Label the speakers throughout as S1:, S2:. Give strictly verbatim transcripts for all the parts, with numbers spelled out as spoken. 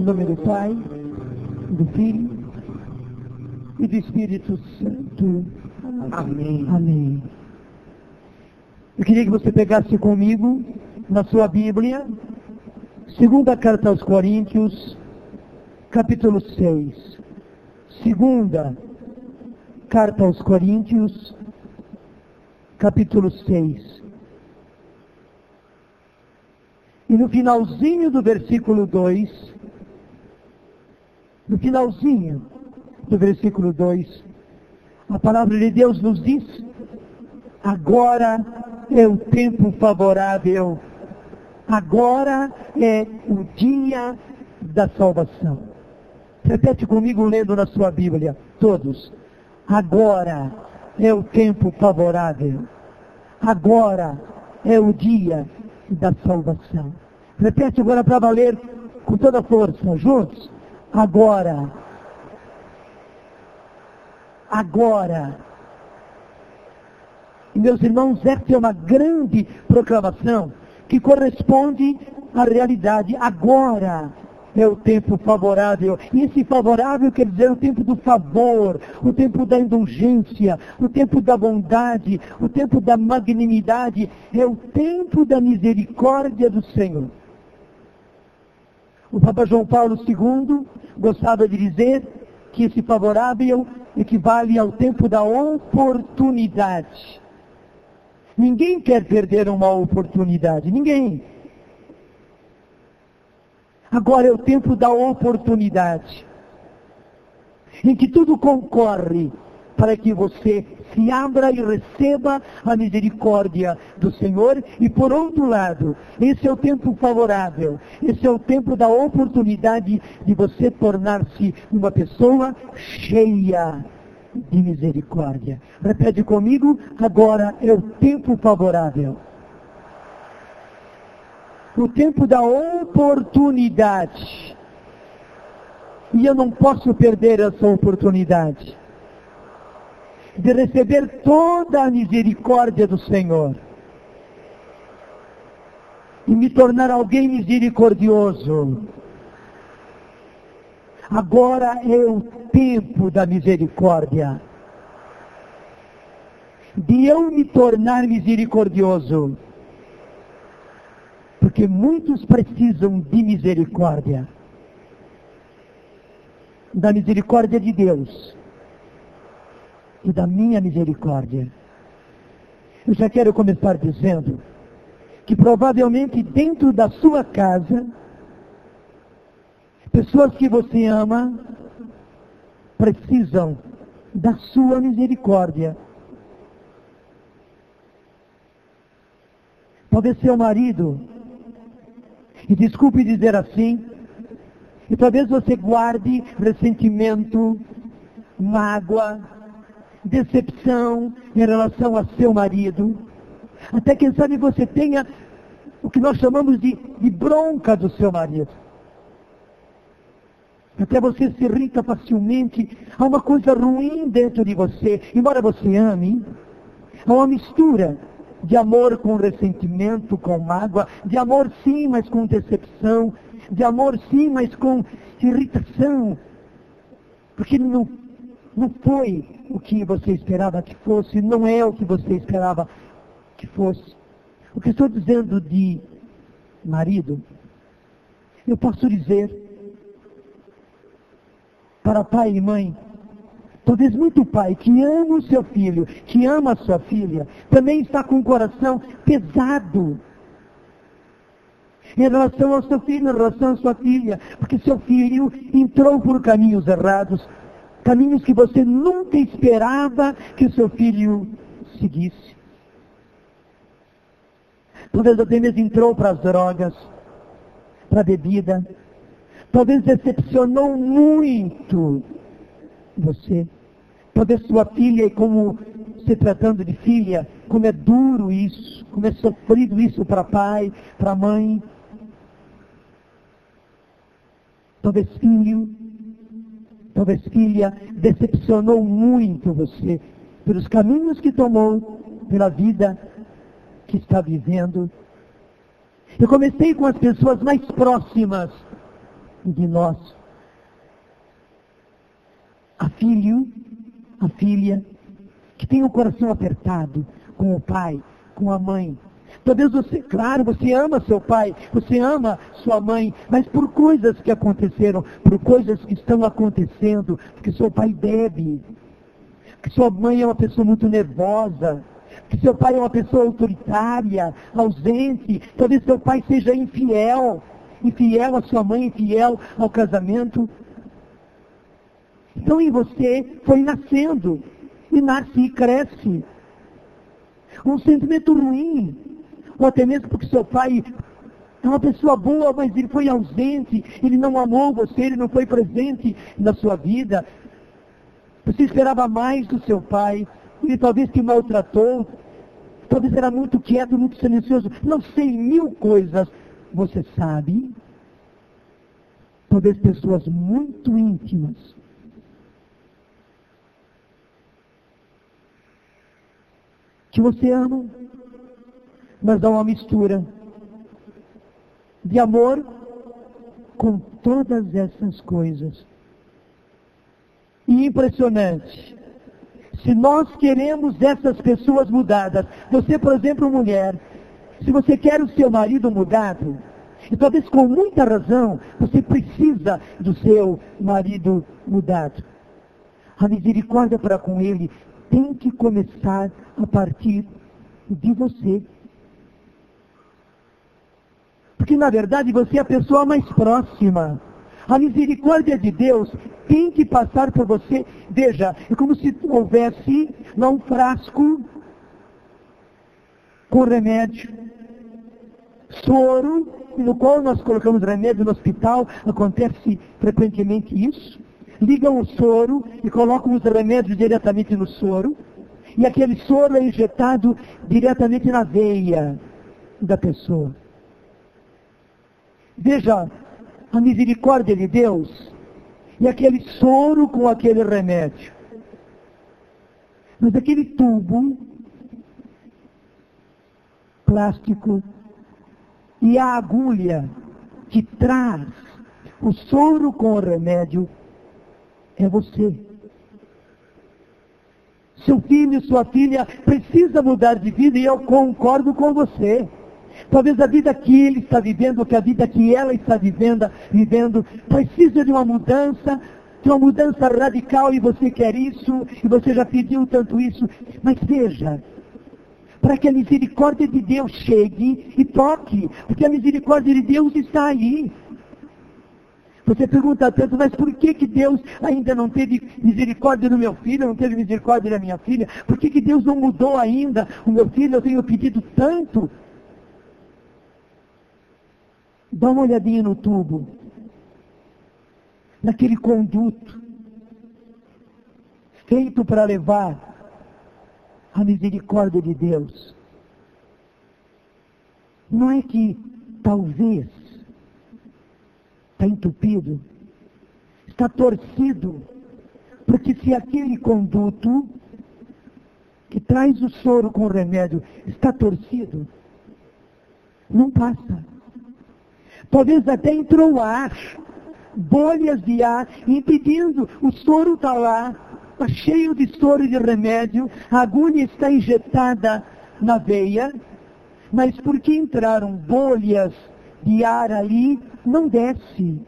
S1: nome do Pai, do Filho e do Espírito Santo.
S2: Amém.
S1: Amém. Eu queria que você pegasse comigo, na sua Bíblia, segunda carta aos Coríntios, capítulo seis. Segunda carta aos Coríntios, capítulo seis. E no finalzinho do versículo dois, no finalzinho do versículo dois, a palavra de Deus nos diz: agora é o tempo favorável, agora é o dia da salvação. Repete comigo lendo na sua Bíblia, todos. Agora é o tempo favorável, agora é o dia da salvação. Repete agora para valer com toda a força, juntos. Agora. Agora. E meus irmãos, essa é uma grande proclamação que corresponde à realidade. Agora é o tempo favorável. E esse favorável quer dizer o tempo do favor, o tempo da indulgência, o tempo da bondade, o tempo da magnanimidade. É o tempo da misericórdia do Senhor. O Papa João Paulo segundo gostava de dizer que esse favorável equivale ao tempo da oportunidade. Ninguém quer perder uma oportunidade, ninguém. Agora é o tempo da oportunidade, em que tudo concorre para que você se abra e receba a misericórdia do Senhor. E por outro lado, esse é o tempo favorável, esse é o tempo da oportunidade de você tornar-se uma pessoa cheia de misericórdia. Repete comigo, agora é o tempo favorável. O tempo da oportunidade. E eu não posso perder essa oportunidade de receber toda a misericórdia do Senhor e me tornar alguém misericordioso. Agora é o tempo da misericórdia, de eu me tornar misericordioso, porque muitos precisam de misericórdia, da misericórdia de Deus e da minha misericórdia. Eu já quero começar dizendo que provavelmente dentro da sua casa, pessoas que você ama precisam da sua misericórdia. Talvez seu marido, e desculpe dizer assim, e talvez você guarde ressentimento, mágoa, decepção em relação a seu marido. Até quem sabe você tenha o que nós chamamos de, de bronca do seu marido. Até você se irrita facilmente, há uma coisa ruim dentro de você, embora você ame. Há uma mistura de amor com ressentimento, com mágoa, de amor sim, mas com decepção, de amor sim, mas com irritação, porque não, não foi o que você esperava que fosse, não é o que você esperava que fosse. O que estou dizendo de marido, eu posso dizer para pai e mãe, talvez muito pai que ama o seu filho, que ama a sua filha, também está com o coração pesado em relação ao seu filho, em relação à sua filha, porque seu filho entrou por caminhos errados, caminhos que você nunca esperava que o seu filho seguisse. Talvez até mesmo entrou para as drogas, para a bebida, talvez decepcionou muito você. Talvez sua filha, e como se tratando de filha, como é duro isso, como é sofrido isso para pai, para mãe. Talvez filho, talvez filha, decepcionou muito você pelos caminhos que tomou, pela vida que está vivendo. Eu comecei com as pessoas mais próximas de nós. A filho, a filha, que tem o coração apertado com o pai, com a mãe. Talvez você, claro, você ama seu pai, você ama sua mãe, mas por coisas que aconteceram, por coisas que estão acontecendo, porque seu pai bebe, que sua mãe é uma pessoa muito nervosa, que seu pai é uma pessoa autoritária, ausente, talvez seu pai seja infiel, infiel à sua mãe, infiel ao casamento. Então em você foi nascendo, e nasce e cresce um sentimento ruim, ou até mesmo porque seu pai é uma pessoa boa, mas ele foi ausente, ele não amou você, ele não foi presente na sua vida. Você esperava mais do seu pai, ele talvez te maltratou, talvez era muito quieto, muito silencioso, não sei, mil coisas. Você sabe, talvez pessoas muito íntimas, que você ama, mas dá uma mistura de amor com todas essas coisas. E impressionante, se nós queremos essas pessoas mudadas, você, por exemplo, mulher, se você quer o seu marido mudado, e talvez com muita razão, você precisa do seu marido mudado. A misericórdia para com ele tem que começar a partir de você. Porque na verdade você é a pessoa mais próxima. A misericórdia de Deus tem que passar por você. Veja, é como se houvesse lá um frasco com remédio, soro, no qual nós colocamos remédio no hospital, acontece frequentemente isso. Ligam o soro e colocam os remédios diretamente no soro, e aquele soro é injetado diretamente na veia da pessoa. Veja, a misericórdia de Deus e aquele soro com aquele remédio. Mas aquele tubo plástico e a agulha que traz o soro com o remédio é você. Seu filho, sua filha precisa mudar de vida e eu concordo com você. Talvez a vida que ele está vivendo, que a vida que ela está vivendo, vivendo precisa de uma mudança, de uma mudança radical, e você quer isso, e você já pediu tanto isso. Mas veja, para que a misericórdia de Deus chegue e toque, porque a misericórdia de Deus está aí. Você pergunta tanto, mas por que que Deus ainda não teve misericórdia do meu filho, não teve misericórdia da minha filha? Por que que Deus não mudou ainda o meu filho? Eu tenho pedido tanto. Dá uma olhadinha no tubo, naquele conduto, feito para levar a misericórdia de Deus. Não é que talvez está entupido, está torcido, porque se aquele conduto que traz o soro com o remédio está torcido, não passa. Talvez até entrou ar, bolhas de ar, impedindo, o soro está lá, está cheio de soro e de remédio, a agulha está injetada na veia, mas porque entraram bolhas de ar ali, não desce.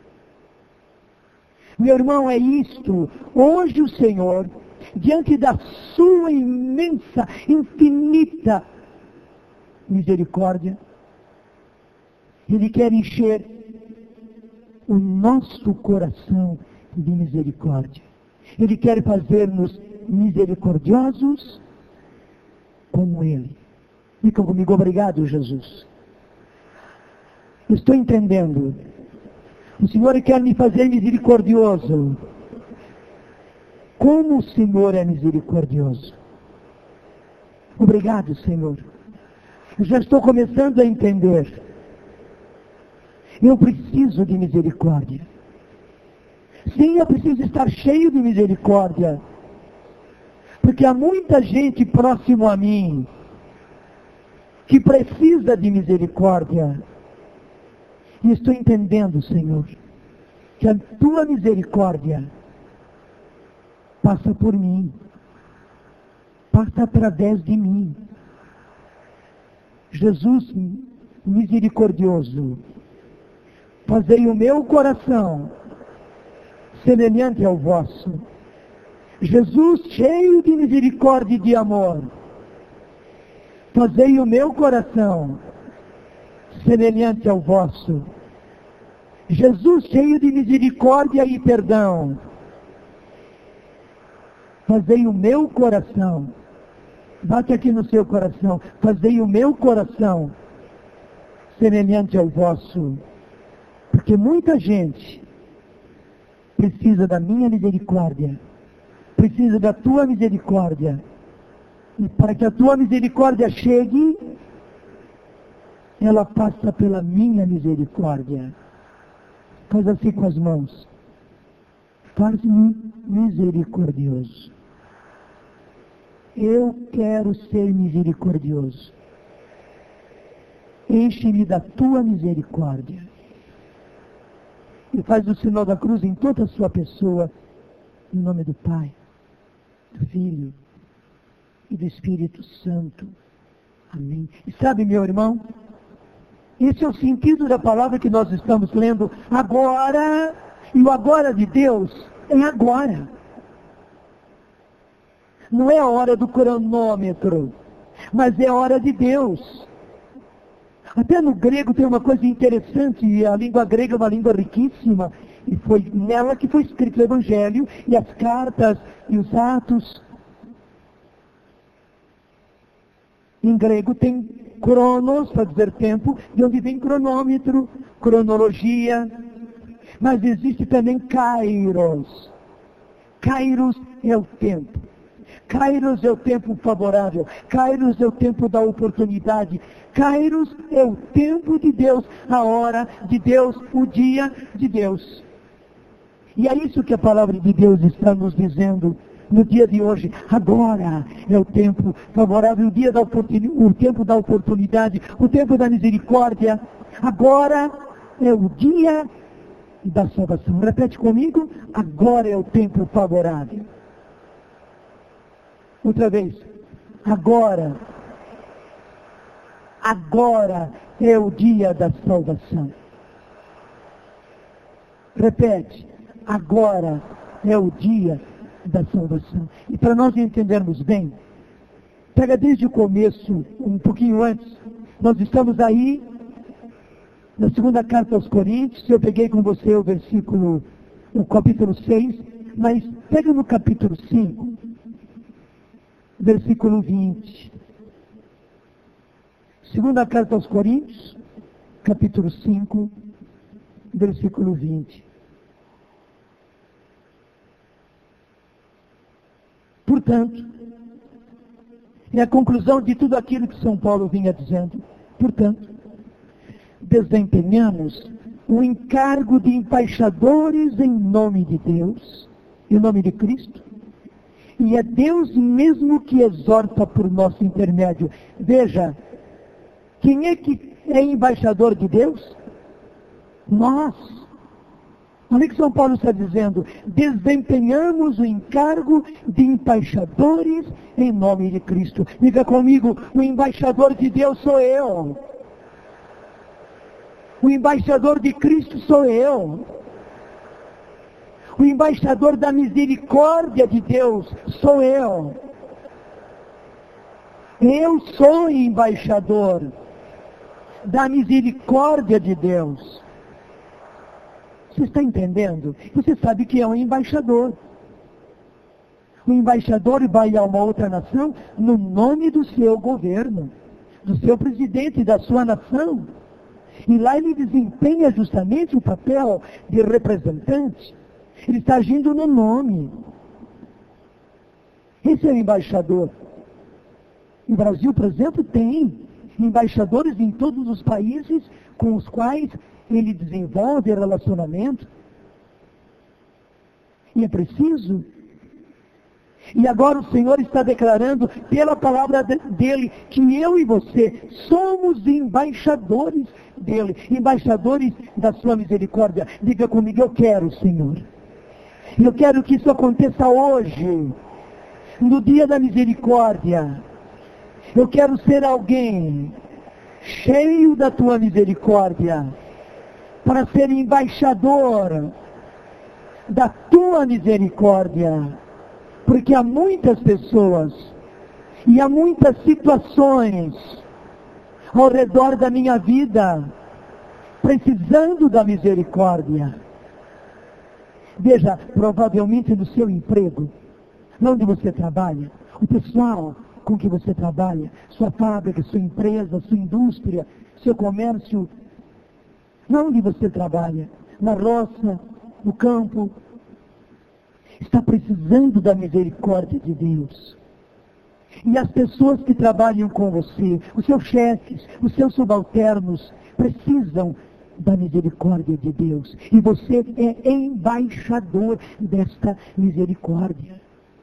S1: Meu irmão, é isto. Hoje o Senhor, diante da sua imensa, infinita misericórdia, Ele quer encher o nosso coração de misericórdia. Ele quer fazer-nos misericordiosos como Ele. Fica comigo, obrigado, Jesus. Estou entendendo. O Senhor quer me fazer misericordioso. Como o Senhor é misericordioso. Obrigado, Senhor. Eu já estou começando a entender. Eu preciso de misericórdia. Sim, eu preciso estar cheio de misericórdia. Porque há muita gente próximo a mim que precisa de misericórdia. E estou entendendo, Senhor. que a tua misericórdia passa por mim, passa através de mim. Jesus misericordioso, fazei o meu coração semelhante ao vosso. Jesus cheio de misericórdia e de amor, fazei o meu coração semelhante ao vosso. Jesus cheio de misericórdia e perdão, fazei o meu coração, bate aqui no seu coração, fazei o meu coração semelhante ao vosso. Porque muita gente precisa da minha misericórdia, precisa da tua misericórdia. E para que a tua misericórdia chegue, ela passa pela minha misericórdia. Faz assim com as mãos. Faz-me misericordioso. Eu quero ser misericordioso. Enche-me da tua misericórdia. E faz o sinal da cruz em toda a sua pessoa, em nome do Pai, do Filho e do Espírito Santo. Amém. E sabe, meu irmão, esse é o sentido da palavra que nós estamos lendo agora, e o agora de Deus é agora. Não é a hora do cronômetro, mas é a hora de Deus. Até no grego tem uma coisa interessante, e a língua grega é uma língua riquíssima, e foi nela que foi escrito o Evangelho, e as cartas, e os atos. Em grego tem cronos, para dizer tempo, de onde vem cronômetro, cronologia, mas existe também kairos. Kairos é o tempo. Kairos é o tempo favorável. Kairos é o tempo da oportunidade. Kairos é o tempo de Deus, a hora de Deus, o dia de Deus. E é isso que a palavra de Deus está nos dizendo no dia de hoje. Agora é o tempo favorável, o, dia da oportun... o tempo da oportunidade, o tempo da misericórdia. Agora é o dia da salvação. Repete comigo. Agora é o tempo favorável. Outra vez. Agora. Agora é o dia da salvação. Repete. Agora é o dia da salvação. E para nós entendermos bem, pega desde o começo, um pouquinho antes, nós estamos aí, na segunda carta aos Coríntios, eu peguei com você o versículo, o capítulo seis, mas pega no capítulo cinco, versículo vinte. Segunda carta aos Coríntios, capítulo cinco, versículo vinte. Portanto, é a conclusão de tudo aquilo que São Paulo vinha dizendo. Portanto, desempenhamos o encargo de embaixadores em nome de Deus, em nome de Cristo, e é Deus mesmo que exorta por nosso intermédio. Veja, quem é que é embaixador de Deus? Nós. Olha o que São Paulo está dizendo. Desempenhamos o encargo de embaixadores em nome de Cristo. Diga comigo, o embaixador de Deus sou eu. O embaixador de Cristo sou eu. O embaixador da misericórdia de Deus sou eu. Eu sou embaixador da misericórdia de Deus. Você está entendendo? Você sabe que é um embaixador. O embaixador vai a uma outra nação no nome do seu governo, do seu presidente, da sua nação. E lá ele desempenha justamente o papel de representante. Ele está agindo no nome. Esse é o embaixador. O Brasil, por exemplo, tem embaixadores em todos os países com os quais ele desenvolve relacionamento. E é preciso E agora o Senhor está declarando pela palavra dele que eu e você somos embaixadores dele, embaixadores da sua misericórdia. Diga comigo, eu quero, Senhor. Eu quero que isso aconteça hoje, no dia da misericórdia. Eu quero ser alguém cheio da tua misericórdia, para ser embaixador da tua misericórdia. Porque há muitas pessoas e há muitas situações ao redor da minha vida precisando da misericórdia. Veja, provavelmente no seu emprego, onde você trabalha, o pessoal com que você trabalha, sua fábrica, sua empresa, sua indústria, seu comércio, onde você trabalha, na roça, no campo, está precisando da misericórdia de Deus. E as pessoas que trabalham com você, os seus chefes, os seus subalternos, precisam da misericórdia de Deus. E você é embaixador desta misericórdia.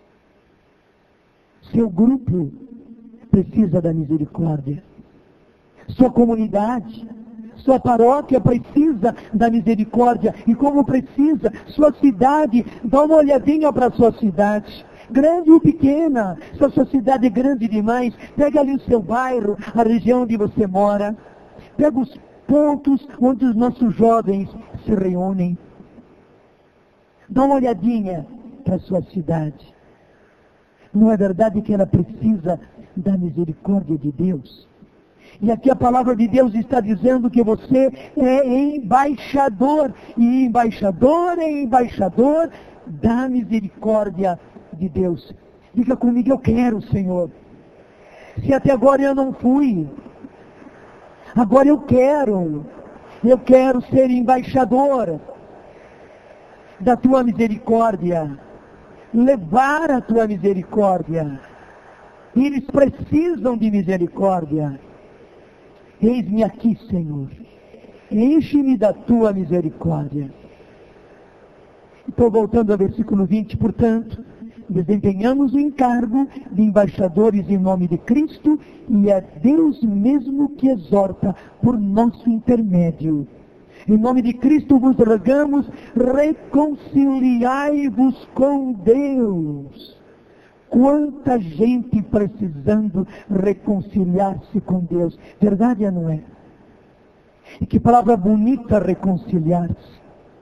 S1: Seu grupo precisa da misericórdia. Sua comunidade, sua paróquia precisa da misericórdia. E como precisa, sua cidade, dá uma olhadinha para a sua cidade. Grande ou pequena, se a sua cidade é grande demais, pega ali o seu bairro, a região onde você mora. Pega os pontos onde os nossos jovens se reúnem. Dá uma olhadinha para a sua cidade. Não é verdade que ela precisa da misericórdia de Deus? E aqui a palavra de Deus está dizendo que você é embaixador. E embaixador é embaixador da misericórdia de Deus. Diga comigo, eu quero, Senhor. Se até agora eu não fui, agora eu quero. Eu quero ser embaixador da tua misericórdia. Levar a tua misericórdia. Eles precisam de misericórdia. Eis-me aqui, Senhor. Enche-me da tua misericórdia. Estou voltando ao versículo vinte, portanto, desempenhamos o encargo de embaixadores em nome de Cristo, e é Deus mesmo que exorta por nosso intermédio. Em nome de Cristo vos rogamos, reconciliai-vos com Deus. Quanta gente precisando reconciliar-se com Deus. Verdade ou não é? E que palavra bonita, reconciliar-se.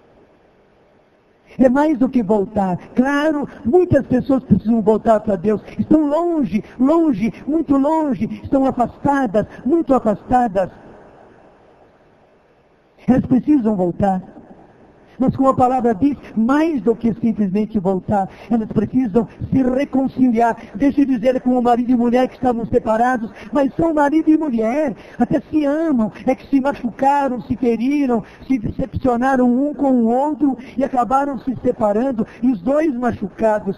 S1: É mais do que voltar. Claro, muitas pessoas precisam voltar para Deus. Estão longe, longe, muito longe. Estão afastadas, muito afastadas. Elas precisam voltar. Mas como a palavra diz, mais do que simplesmente voltar, elas precisam se reconciliar. Deixa eu dizer, como marido e mulher que estavam separados, mas são marido e mulher, até se amam, é que se machucaram, se feriram, se decepcionaram um com o outro e acabaram se separando, e os dois machucados.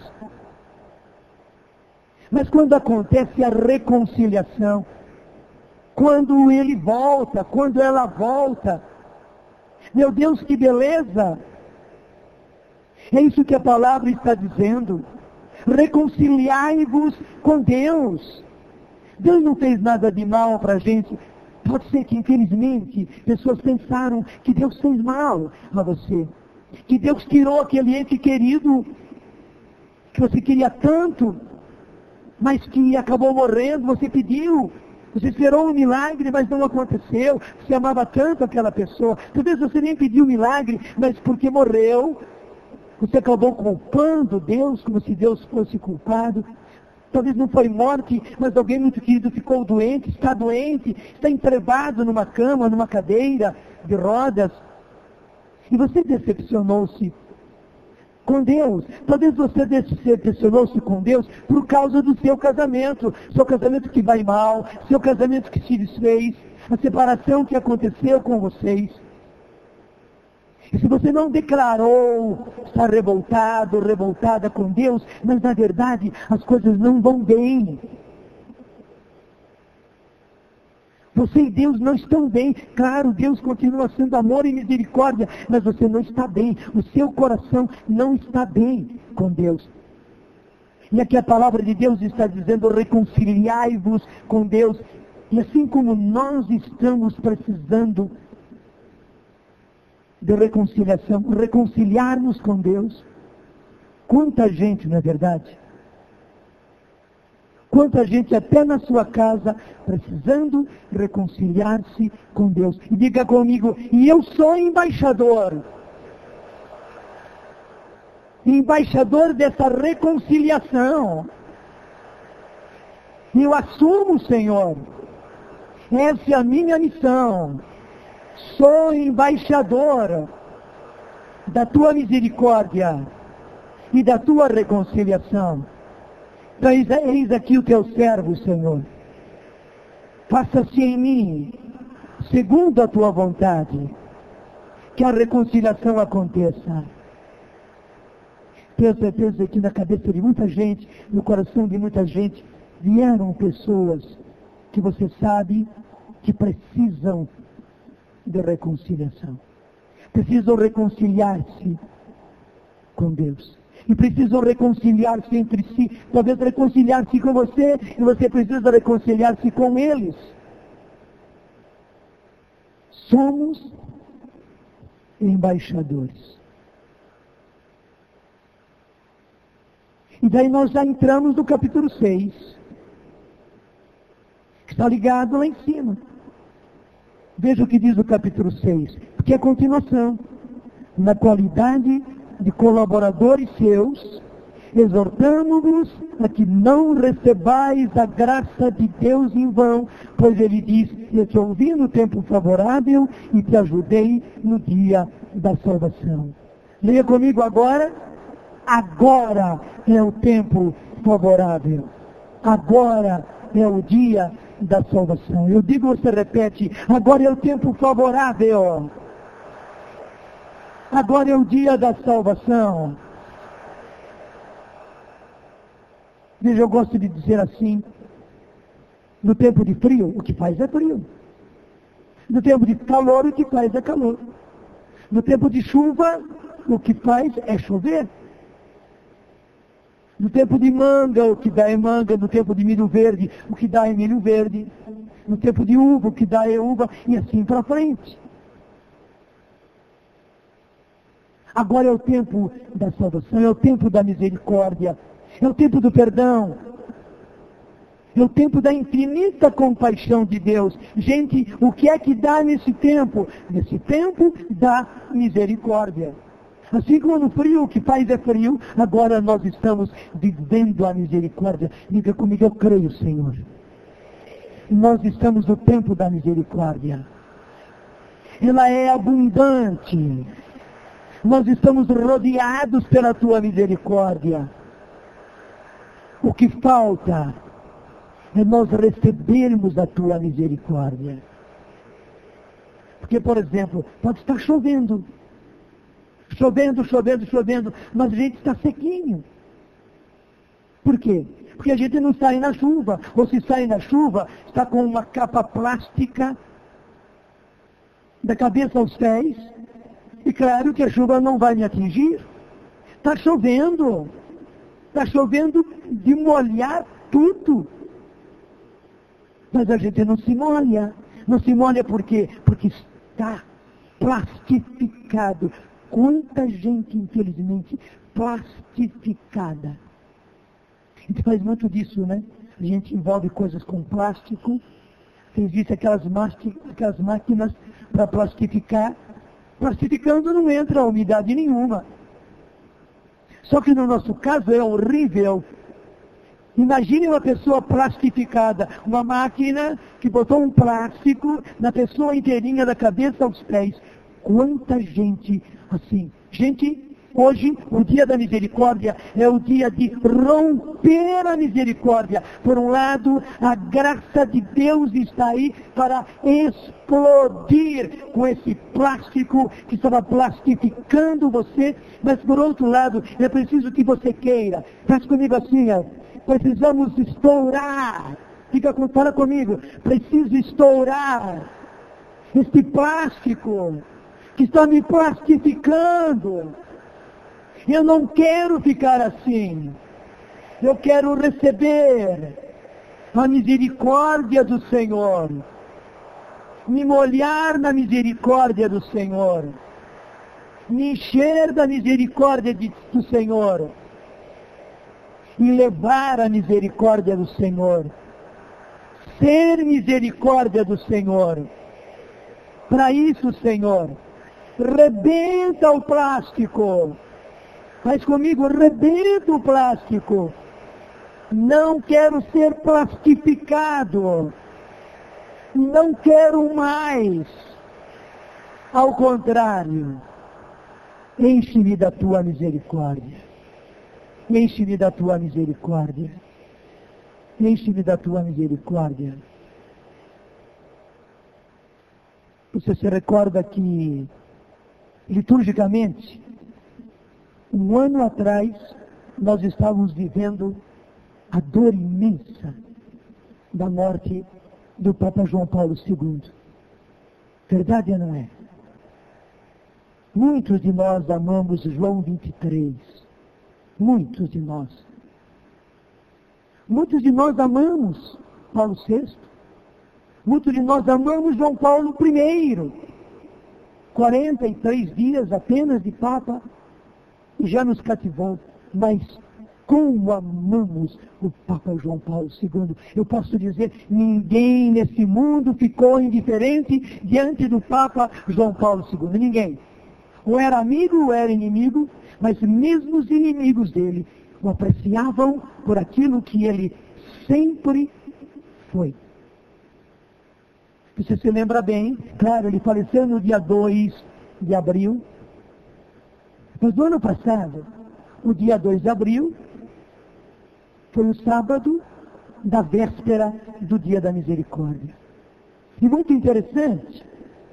S1: Mas quando acontece a reconciliação, quando ele volta, quando ela volta, meu Deus, que beleza! É isso que a palavra está dizendo. Reconciliai-vos com Deus. Deus não fez nada de mal para a gente. Pode ser que, infelizmente, pessoas pensaram que Deus fez mal a você. Que Deus tirou aquele ente querido que você queria tanto, mas que acabou morrendo, você pediu. Você esperou um milagre, mas não aconteceu. Você amava tanto aquela pessoa. Talvez você nem pediu um milagre, mas porque morreu, você acabou culpando Deus, como se Deus fosse culpado. Talvez não foi morte, mas alguém muito querido ficou doente, está doente, está entrevado numa cama, numa cadeira de rodas. E você decepcionou-se com Deus. Talvez você decepcionou-se com Deus por causa do seu casamento. Seu casamento que vai mal, seu casamento que se desfez, a separação que aconteceu com vocês. E se você não declarou estar revoltado, revoltada com Deus, mas na verdade as coisas não vão bem. Você e Deus não estão bem. Claro, Deus continua sendo amor e misericórdia, mas você não está bem. O seu coração não está bem com Deus. E aqui a palavra de Deus está dizendo, reconciliai-vos com Deus. E assim como nós estamos precisando de reconciliação, reconciliar-nos com Deus, quanta gente, não é verdade? Quanta gente até na sua casa, precisando reconciliar-se com Deus. E diga comigo, e eu sou embaixador. Embaixador dessa reconciliação. Eu assumo, Senhor. Essa é a minha missão. Sou embaixador da tua misericórdia e da tua reconciliação. Então, eis aqui o teu servo, Senhor. Faça-se em mim, segundo a tua vontade, que a reconciliação aconteça. Tenho certeza que na cabeça de muita gente, no coração de muita gente, vieram pessoas que você sabe que precisam de reconciliação. Precisam reconciliar-se com Deus. E precisam reconciliar-se entre si. Talvez reconciliar-se com você, e você precisa reconciliar-se com eles. Somos embaixadores. E daí nós já entramos no capítulo seis. Que está ligado lá em cima. Veja o que diz o capítulo seis. Que é a continuação. Na qualidade de colaboradores seus, exortamos-vos a que não recebais a graça de Deus em vão, pois ele diz, eu te ouvi no tempo favorável e te ajudei no dia da salvação. Leia comigo agora. Agora é o tempo favorável. Agora é o dia da salvação. Eu digo, você repete, agora é o tempo favorável. Agora é o dia da salvação. Veja, eu gosto de dizer assim, no tempo de frio, o que faz é frio. No tempo de calor, o que faz é calor. No tempo de chuva, o que faz é chover. No tempo de manga, o que dá é manga. No tempo de milho verde, o que dá é milho verde. No tempo de uva, o que dá é uva. E assim para frente. Agora é o tempo da salvação, é o tempo da misericórdia, é o tempo do perdão, é o tempo da infinita compaixão de Deus. Gente, o que é que dá nesse tempo? Nesse tempo dá misericórdia. Assim como no frio, o que faz é frio, agora nós estamos vivendo a misericórdia. Diga comigo, eu creio, Senhor. Nós estamos no tempo da misericórdia. Ela é abundante. Nós estamos rodeados pela tua misericórdia. O que falta é nós recebermos a tua misericórdia. Porque, por exemplo, pode estar chovendo. Chovendo, chovendo, chovendo, mas a gente está sequinho. Por quê? Porque a gente não sai na chuva. Ou se sai na chuva, está com uma capa plástica da cabeça aos pés. E claro que a chuva não vai me atingir. Está chovendo. Está chovendo de molhar tudo. Mas a gente não se molha. Não se molha por quê? Porque está plastificado. Quanta gente, infelizmente, plastificada. A gente faz muito disso, né? A gente envolve coisas com plástico. Vocês viram aquelas, aquelas máquinas para plastificar. Plastificando não entra umidade nenhuma. Só que no nosso caso é horrível. Imagine uma pessoa plastificada, uma máquina que botou um plástico na pessoa inteirinha, da cabeça aos pés. Quanta gente assim. Gente, hoje, o dia da misericórdia é o dia de romper a misericórdia. Por um lado, a graça de Deus está aí para explodir com esse plástico que estava plastificando você. Mas por outro lado, é preciso que você queira. Faz comigo assim, ó. Precisamos estourar. Fica, fala comigo. Preciso estourar este plástico que está me plastificando. Eu não quero ficar assim. Eu quero receber a misericórdia do Senhor. Me molhar na misericórdia do Senhor. Me encher da misericórdia de, do Senhor. E levar a misericórdia do Senhor. Ser misericórdia do Senhor. Para isso, Senhor, rebenta o plástico. Faz comigo, rebenta o plástico. Não quero ser plastificado. Não quero mais. Ao contrário, enche-me da tua misericórdia. Enche-me da tua misericórdia. Enche-me da tua misericórdia. Você se recorda que, liturgicamente, um ano atrás, nós estávamos vivendo a dor imensa da morte do Papa João Paulo segundo. Verdade ou não é? Muitos de nós amamos João vinte e três. Muitos de nós. Muitos de nós amamos Paulo sexto. Muitos de nós amamos João Paulo primeiro. quarenta e três dias apenas de Papa e já nos cativou. Mas como amamos o Papa João Paulo segundo. Eu posso dizer, ninguém nesse mundo ficou indiferente diante do Papa João Paulo segundo. Ninguém. Ou era amigo ou era inimigo, mas mesmo os inimigos dele o apreciavam por aquilo que ele sempre foi. Você se lembra bem, claro, ele faleceu no dia dois de abril. Mas no ano passado, o dia dois de abril, foi o sábado da véspera do dia da misericórdia. E muito interessante,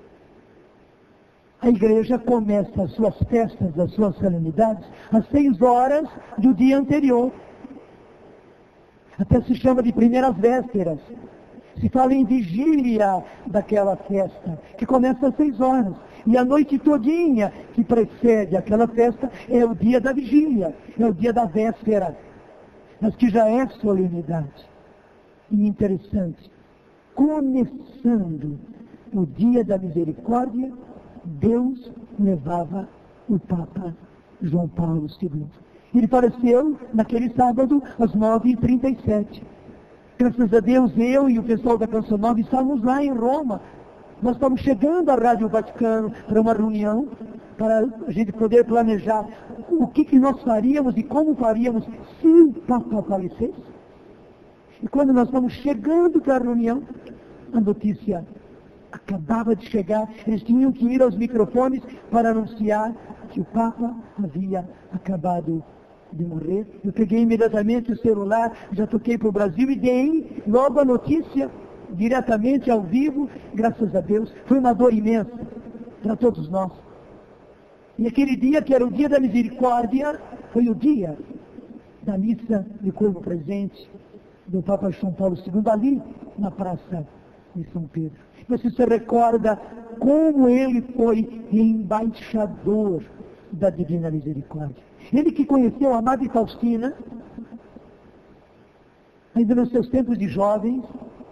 S1: a igreja começa as suas festas, as suas solenidades, às seis horas do dia anterior. Até se chama de primeiras vésperas. Se fala em vigília daquela festa, que começa às seis horas. E a noite todinha que precede aquela festa é o dia da vigília, é o dia da véspera, mas que já é solenidade. E interessante, começando o dia da misericórdia, Deus levava o Papa João Paulo segundo. Ele faleceu naquele sábado às nove e trinta e sete. Graças a Deus, eu e o pessoal da Canção Nova estávamos lá em Roma. Nós estamos chegando à Rádio Vaticano para uma reunião, para a gente poder planejar o que, que nós faríamos e como faríamos se o Papa falecesse. E quando nós estamos chegando para a reunião, a notícia acabava de chegar, eles tinham que ir aos microfones para anunciar que o Papa havia acabado de morrer. Eu peguei imediatamente o celular, já toquei para o Brasil e dei logo a notícia, diretamente ao vivo, graças a Deus. Foi uma dor imensa para todos nós. E aquele dia, que era o dia da misericórdia, foi o dia da missa de corpo presente do Papa João Paulo segundo, ali na Praça de São Pedro. Você se recorda como ele foi embaixador da Divina Misericórdia. Ele que conheceu a Madre Faustina, ainda nos seus tempos de jovens,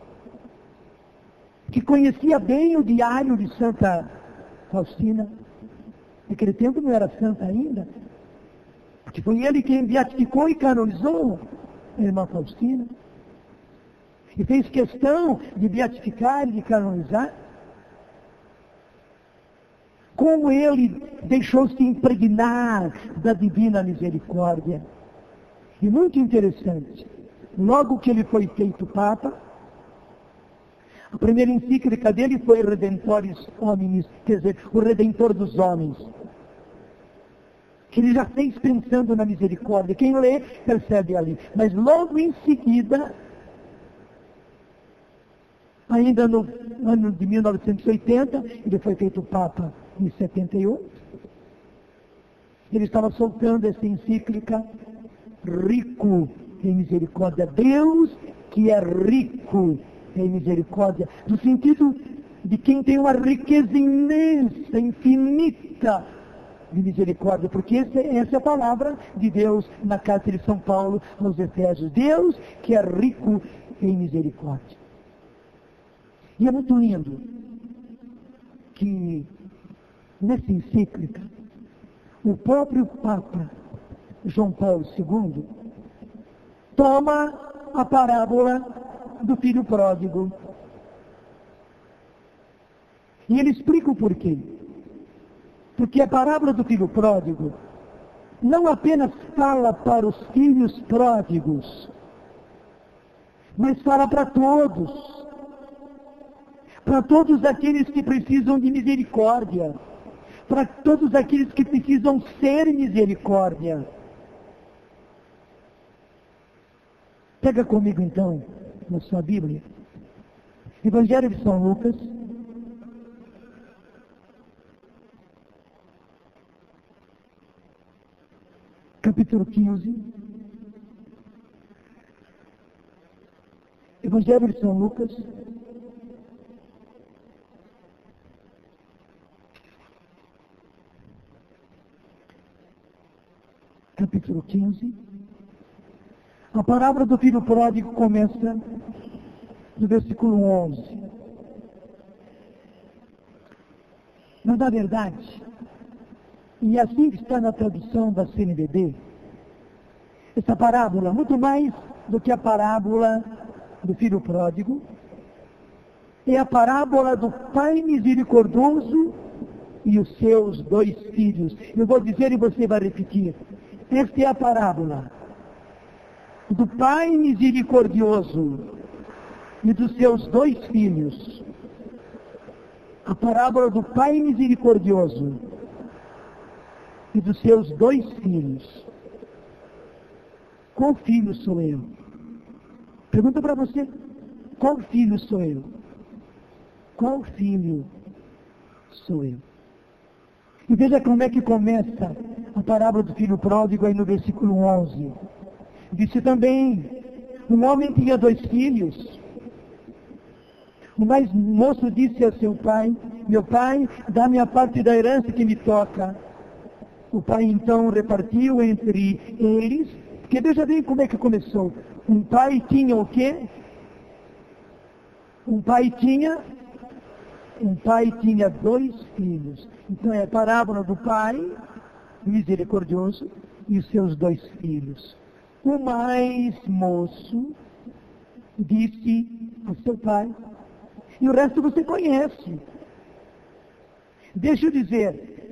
S1: que conhecia bem o diário de Santa Faustina. Naquele tempo não era santa ainda, porque foi ele quem beatificou e canonizou a irmã Faustina. E fez questão de beatificar e de canonizar. Como ele deixou-se impregnar da divina misericórdia. E muito interessante, logo que ele foi feito Papa, a primeira encíclica dele foi Redemptoris Hominis, quer dizer, o Redentor dos Homens. Que ele já fez pensando na misericórdia. Quem lê, percebe ali. Mas logo em seguida, ainda no ano de mil novecentos e oitenta, ele foi feito Papa em setenta e oito. Ele estava soltando essa encíclica, rico em misericórdia. Deus que é rico em misericórdia, no sentido de quem tem uma riqueza imensa, infinita, de misericórdia, porque essa, essa é a palavra de Deus na carta de São Paulo aos Efésios. Deus que é rico em misericórdia. E é muito lindo que nessa encíclica o próprio Papa João Paulo segundo toma a parábola do filho pródigo. E ele explica o porquê. Porque a parábola do filho pródigo não apenas fala para os filhos pródigos, mas fala para todos. Para todos aqueles que precisam de misericórdia. Para todos aqueles que precisam ser misericórdia. Pega comigo então, na sua Bíblia, Evangelho de São Lucas, capítulo quinze, Evangelho de São Lucas, capítulo quinze, a parábola do filho pródigo começa no versículo onze. Mas na verdade, e assim está na tradução da C N B B, essa parábola, muito mais do que a parábola do filho pródigo, é a parábola do pai misericordioso e os seus dois filhos. Eu vou dizer e você vai repetir. Esta é a parábola do pai misericordioso e dos seus dois filhos. A parábola do pai misericordioso e dos seus dois filhos. Qual filho sou eu? Pergunta para você, qual filho sou eu? Qual filho sou eu? E veja como é que começa a parábola do filho pródigo aí no versículo onze. Disse também, um homem tinha dois filhos. O mais moço disse a seu pai, meu pai, dá-me a parte da herança que me toca. O pai então repartiu entre eles, porque veja bem como é que começou. Um pai tinha o quê? Um pai tinha, um pai tinha dois filhos. Então é a parábola do pai misericordioso e os seus dois filhos. O mais moço disse ao seu pai, e o resto você conhece. Deixa eu dizer,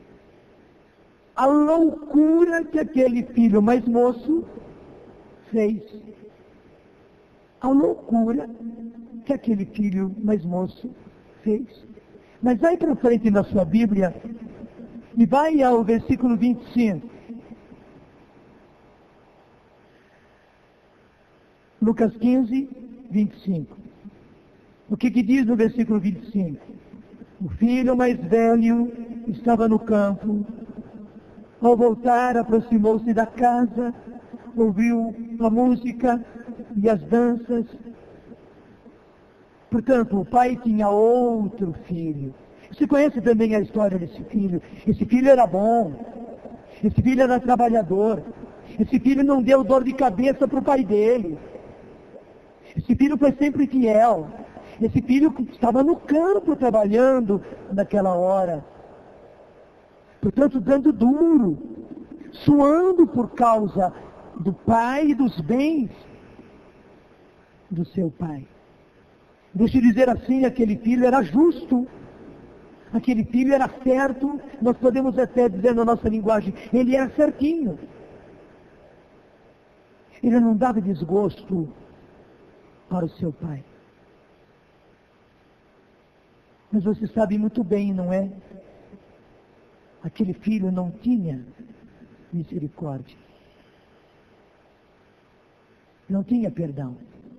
S1: a loucura que aquele filho mais moço fez. A loucura que aquele filho mais moço fez. Mas vai para frente na sua Bíblia e vai ao versículo vinte e cinco. Lucas quinze, vinte e cinco. O que, que diz no versículo vinte e cinco? O filho mais velho estava no campo. Ao voltar, aproximou-se da casa, ouviu a música e as danças. Portanto, o pai tinha outro filho. Você conhece também a história desse filho? Esse filho era bom. Esse filho era trabalhador. Esse filho não deu dor de cabeça para o pai dele. Esse filho foi sempre fiel. Esse filho estava no campo trabalhando naquela hora. Portanto, dando duro, suando por causa do pai e dos bens do seu pai. Deixa eu dizer assim, aquele filho era justo. Aquele filho era certo. Nós podemos até dizer na nossa linguagem, ele era certinho. Ele não dava desgosto para o seu pai. Mas você sabe muito bem, não é? Aquele filho não tinha misericórdia. Não tinha perdão.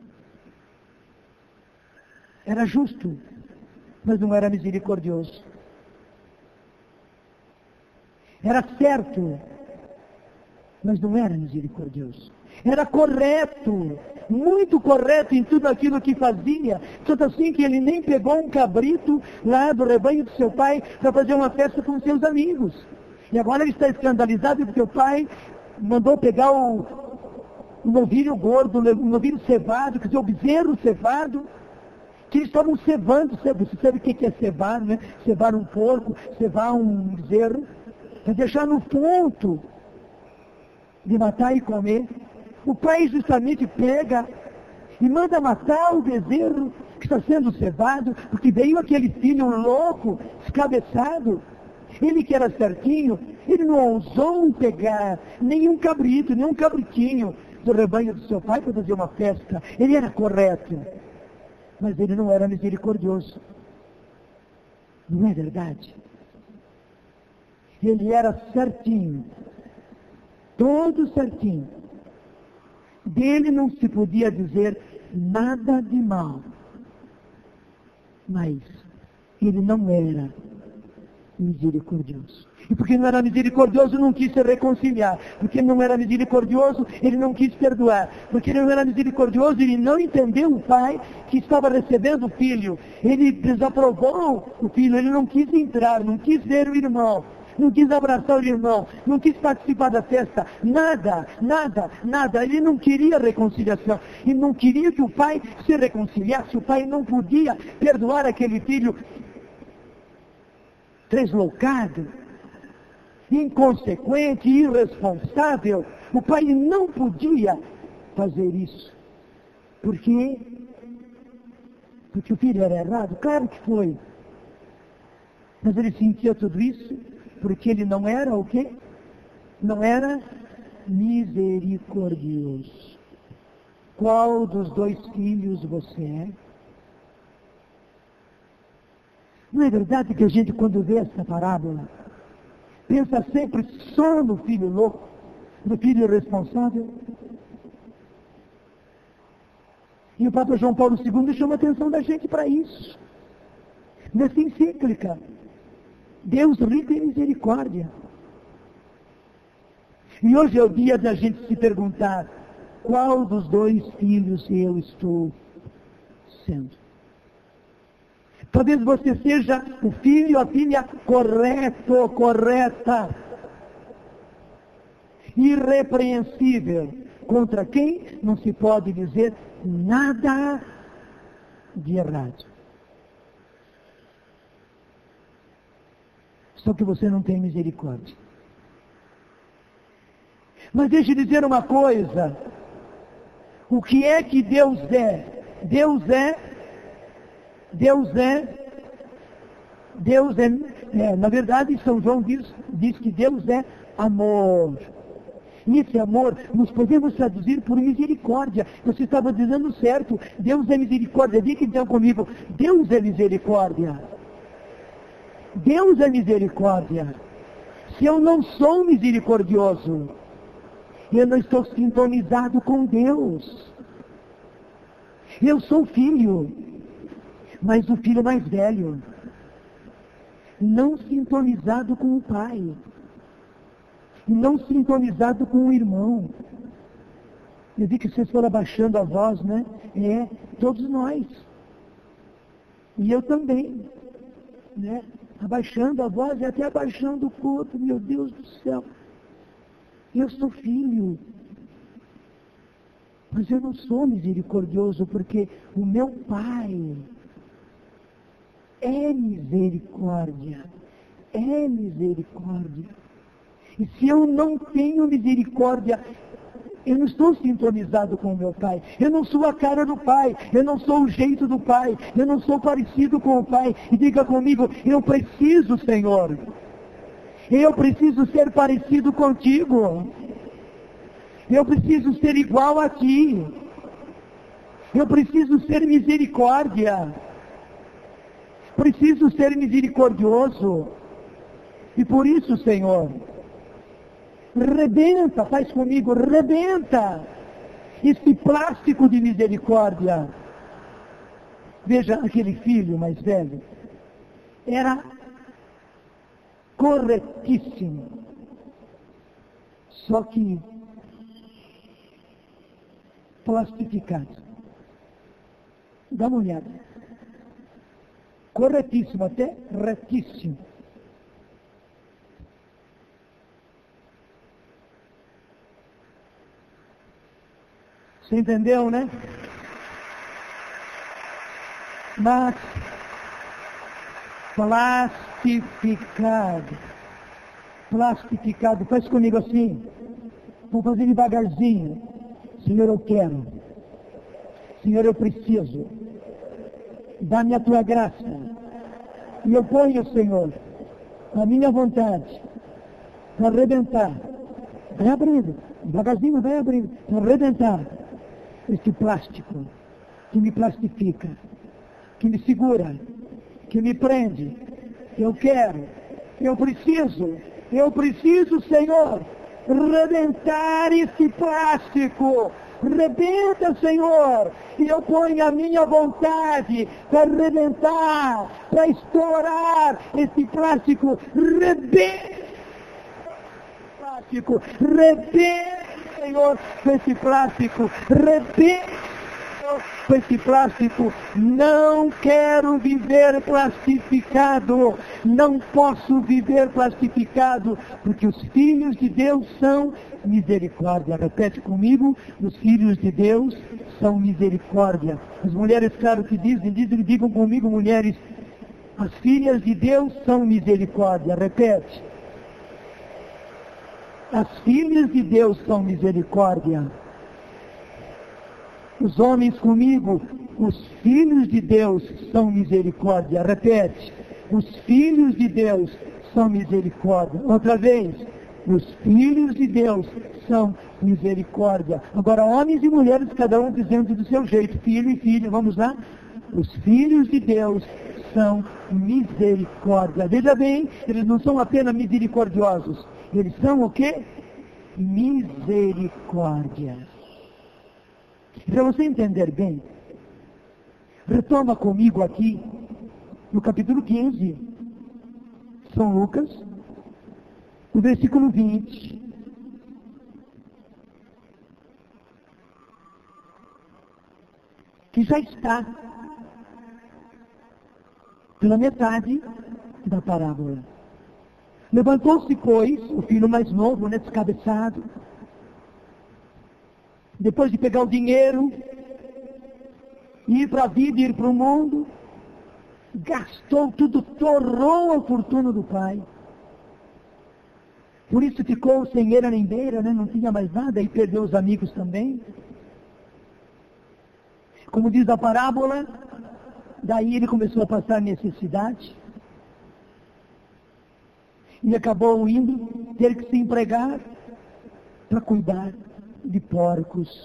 S1: Era justo, mas não era misericordioso. Era certo, mas não era misericordioso. Era correto, muito correto em tudo aquilo que fazia. Tanto assim que ele nem pegou um cabrito lá do rebanho do seu pai para fazer uma festa com seus amigos. E agora ele está escandalizado porque o pai mandou pegar o, o novilho gordo, o novilho cevado, quer dizer, o bezerro cevado, que eles estavam cevando. Você sabe o que é cevar, né? Cevar um porco, cevar um bezerro, é deixar no ponto de matar e comer. O pai justamente pega e manda matar o bezerro que está sendo cevado, porque veio aquele filho louco, descabeçado. Ele que era certinho, ele não ousou pegar nenhum cabrito, nenhum cabritinho do rebanho do seu pai para fazer uma festa. Ele era correto, mas ele não era misericordioso. Não é verdade? Ele era certinho, todo certinho. Dele não se podia dizer nada de mal. Mas ele não era misericordioso. E porque não era misericordioso, não quis se reconciliar. Porque ele não era misericordioso, ele não quis perdoar. Porque ele não era misericordioso, ele não entendeu o pai que estava recebendo o filho. Ele desaprovou o filho, ele não quis entrar, não quis ver o irmão. Não quis abraçar o irmão, não quis participar da festa, nada, nada, nada. Ele não queria reconciliação, ele não queria que o pai se reconciliasse, o pai não podia perdoar aquele filho tresloucado, inconsequente, irresponsável. O pai não podia fazer isso. Por quê? Porque o filho era errado? Claro que foi. Mas ele sentia tudo isso porque ele não era o quê? Não era misericordioso. Qual dos dois filhos você é? Não é verdade que a gente, quando vê essa parábola, pensa sempre só no filho louco, no filho irresponsável? E o Papa João Paulo segundo chama a atenção da gente para isso. Nessa encíclica, Deus rico em misericórdia. E hoje é o dia da gente se perguntar, qual dos dois filhos eu estou sendo? Talvez você seja o filho, a filha correto, correta, irrepreensível, contra quem não se pode dizer nada de errado. Só que você não tem misericórdia. Mas deixe eu dizer uma coisa. O que é que Deus é? Deus é, Deus é, Deus é, é na verdade São João diz, diz que Deus é amor. E esse amor nós podemos traduzir por misericórdia. Você estava dizendo certo, Deus é misericórdia. Diga então comigo, Deus é misericórdia. Deus é misericórdia. Se eu não sou misericordioso, eu não estou sintonizado com Deus. Eu sou filho, mas o filho mais velho, não sintonizado com o pai, não sintonizado com o irmão. Eu vi que vocês foram abaixando a voz, né? É, todos nós. E eu também, né? Abaixando a voz e até abaixando o corpo, meu Deus do céu. Eu sou filho. Mas eu não sou misericordioso, porque o meu pai é misericórdia. É misericórdia. E se eu não tenho misericórdia, eu não estou sintonizado com o meu pai. Eu não sou a cara do pai. Eu não sou o jeito do pai. Eu não sou parecido com o pai. E diga comigo, eu preciso, Senhor. Eu preciso ser parecido contigo. Eu preciso ser igual a ti. Eu preciso ser misericórdia. Preciso ser misericordioso. E por isso, Senhor, rebenta, faz comigo, rebenta esse plástico de misericórdia. Veja, aquele filho mais velho era corretíssimo, só que plastificado. Dá uma olhada. Corretíssimo, até retíssimo. Você entendeu, né? Mas, plastificado. Plastificado. Faz comigo assim. Vamos fazer devagarzinho. Senhor, eu quero. Senhor, eu preciso. Dá-me a tua graça. E eu ponho, Senhor, a minha vontade para arrebentar. Vai abrindo. Devagarzinho, vai abrindo. Para arrebentar esse plástico que me plastifica, que me segura, que me prende. Eu quero, eu preciso, eu preciso, Senhor, rebentar esse plástico. Rebenta, Senhor, e eu ponho a minha vontade para rebentar, para estourar esse plástico. Rebenta, plástico, rebenta, Senhor, com esse plástico, rebenta com esse plástico. Não quero viver plastificado, não posso viver plastificado, porque os filhos de Deus são misericórdia. Repete comigo, os filhos de Deus são misericórdia. As mulheres, claro que dizem, dizem, digam comigo, mulheres, as filhas de Deus são misericórdia. Repete. As filhas de Deus são misericórdia. Os homens comigo, os filhos de Deus são misericórdia. Repete. Os filhos de Deus são misericórdia. Outra vez. Os filhos de Deus são misericórdia. Agora, homens e mulheres, cada um dizendo do seu jeito, filho e filha, vamos lá? Os filhos de Deus são misericórdia. Veja bem, eles não são apenas misericordiosos, eles são o quê? Misericórdia. Para você entender bem, retoma comigo aqui, no capítulo quinze, São Lucas, no versículo vinte. Que já está pela metade da parábola. Levantou-se, pois, o filho mais novo, né, descabeçado, depois de pegar o dinheiro, ir para a vida, ir para o mundo, gastou tudo, torrou a fortuna do pai. Por isso ficou sem eira nem beira, né? Não tinha mais nada, e perdeu os amigos também. Como diz a parábola, daí ele começou a passar necessidade. E acabou indo ter que se empregar para cuidar de porcos.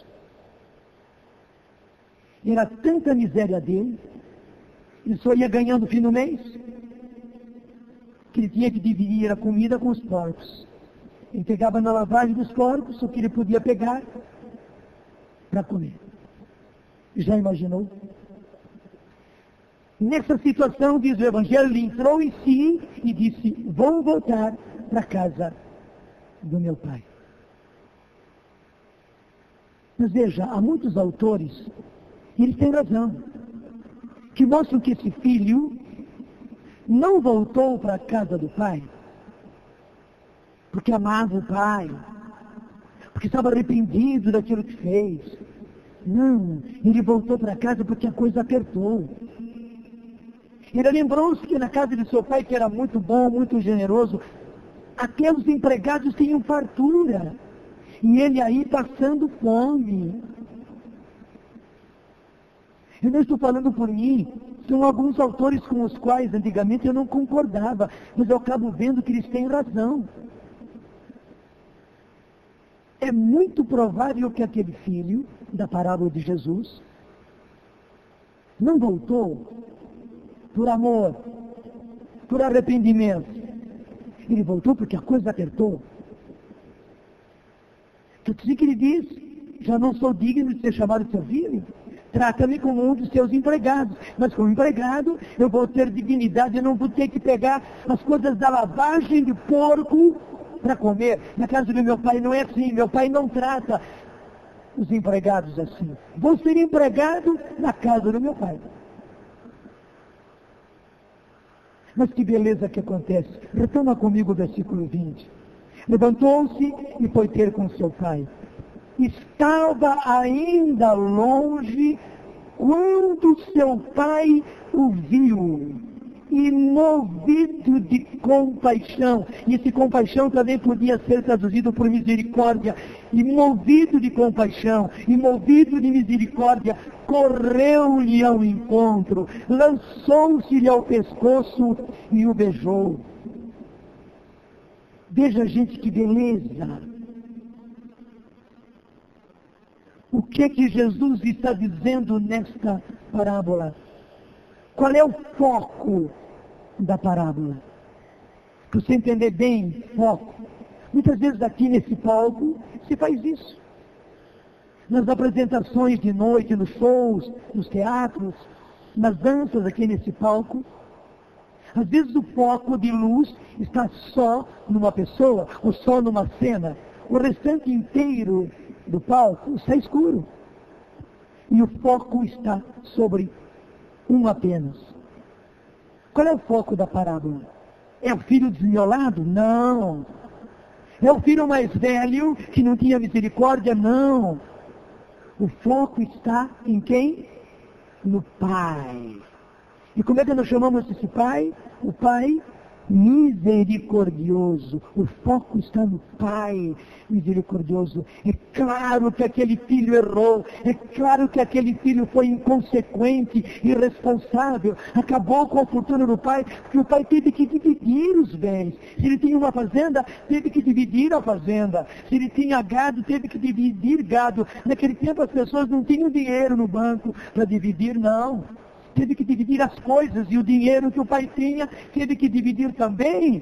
S1: Era tanta miséria dele, ele só ia ganhando no fim do mês, que ele tinha que dividir a comida com os porcos. Ele pegava na lavagem dos porcos o que ele podia pegar para comer. Já imaginou? Nessa situação, diz o Evangelho, ele entrou em si e disse, vou voltar para a casa do meu pai. Mas veja, há muitos autores, e eles têm razão, que mostram que esse filho não voltou para a casa do pai porque amava o pai, porque estava arrependido daquilo que fez. Não, ele voltou para casa porque a coisa apertou. Ele lembrou-se que na casa de seu pai, que era muito bom, muito generoso, até os empregados tinham fartura. E ele aí passando fome. Eu não estou falando por mim, são alguns autores com os quais antigamente eu não concordava, mas eu acabo vendo que eles têm razão. É muito provável que aquele filho da parábola de Jesus não voltou por amor, por arrependimento. Ele voltou porque a coisa apertou. Tanto assim que ele diz, já não sou digno de ser chamado de seu filho. Trata-me como um dos seus empregados. Mas como empregado, eu vou ter dignidade, eu não vou ter que pegar as coisas da lavagem de porco para comer. Na casa do meu pai não é assim, meu pai não trata os empregados assim. Vou ser empregado na casa do meu pai. Mas que beleza que acontece. Retoma comigo o versículo vinte. Levantou-se e foi ter com seu pai. estava ainda longe quando seu pai o viu, e movido de compaixão, e esse compaixão também podia ser traduzido por misericórdia, e movido de compaixão, e movido de misericórdia, correu-lhe ao encontro, lançou-se-lhe ao pescoço e o beijou. Veja, gente, que beleza! O que é que Jesus está dizendo nesta parábola? Qual é o foco da parábola? Para você entender bem, foco. Muitas vezes aqui nesse palco se faz isso. Nas apresentações de noite, nos shows, nos teatros, nas danças aqui nesse palco. Às vezes o foco de luz está só numa pessoa ou só numa cena. O restante inteiro do palco está escuro. E o foco está sobre um apenas. Qual é o foco da parábola? É o filho desmiolado? Não. É o filho mais velho que não tinha misericórdia? Não. O foco está em quem? No pai. E como é que nós chamamos esse pai? O pai misericordioso. O foco está no Pai misericordioso. É claro que aquele filho errou. É claro que aquele filho foi inconsequente, irresponsável. Acabou com a fortuna do pai, porque o pai teve que dividir os bens. Se ele tinha uma fazenda, teve que dividir a fazenda. Se ele tinha gado, teve que dividir gado. Naquele tempo as pessoas não tinham dinheiro no banco para dividir, não. Teve que dividir as coisas, e o dinheiro que o pai tinha, teve que dividir também.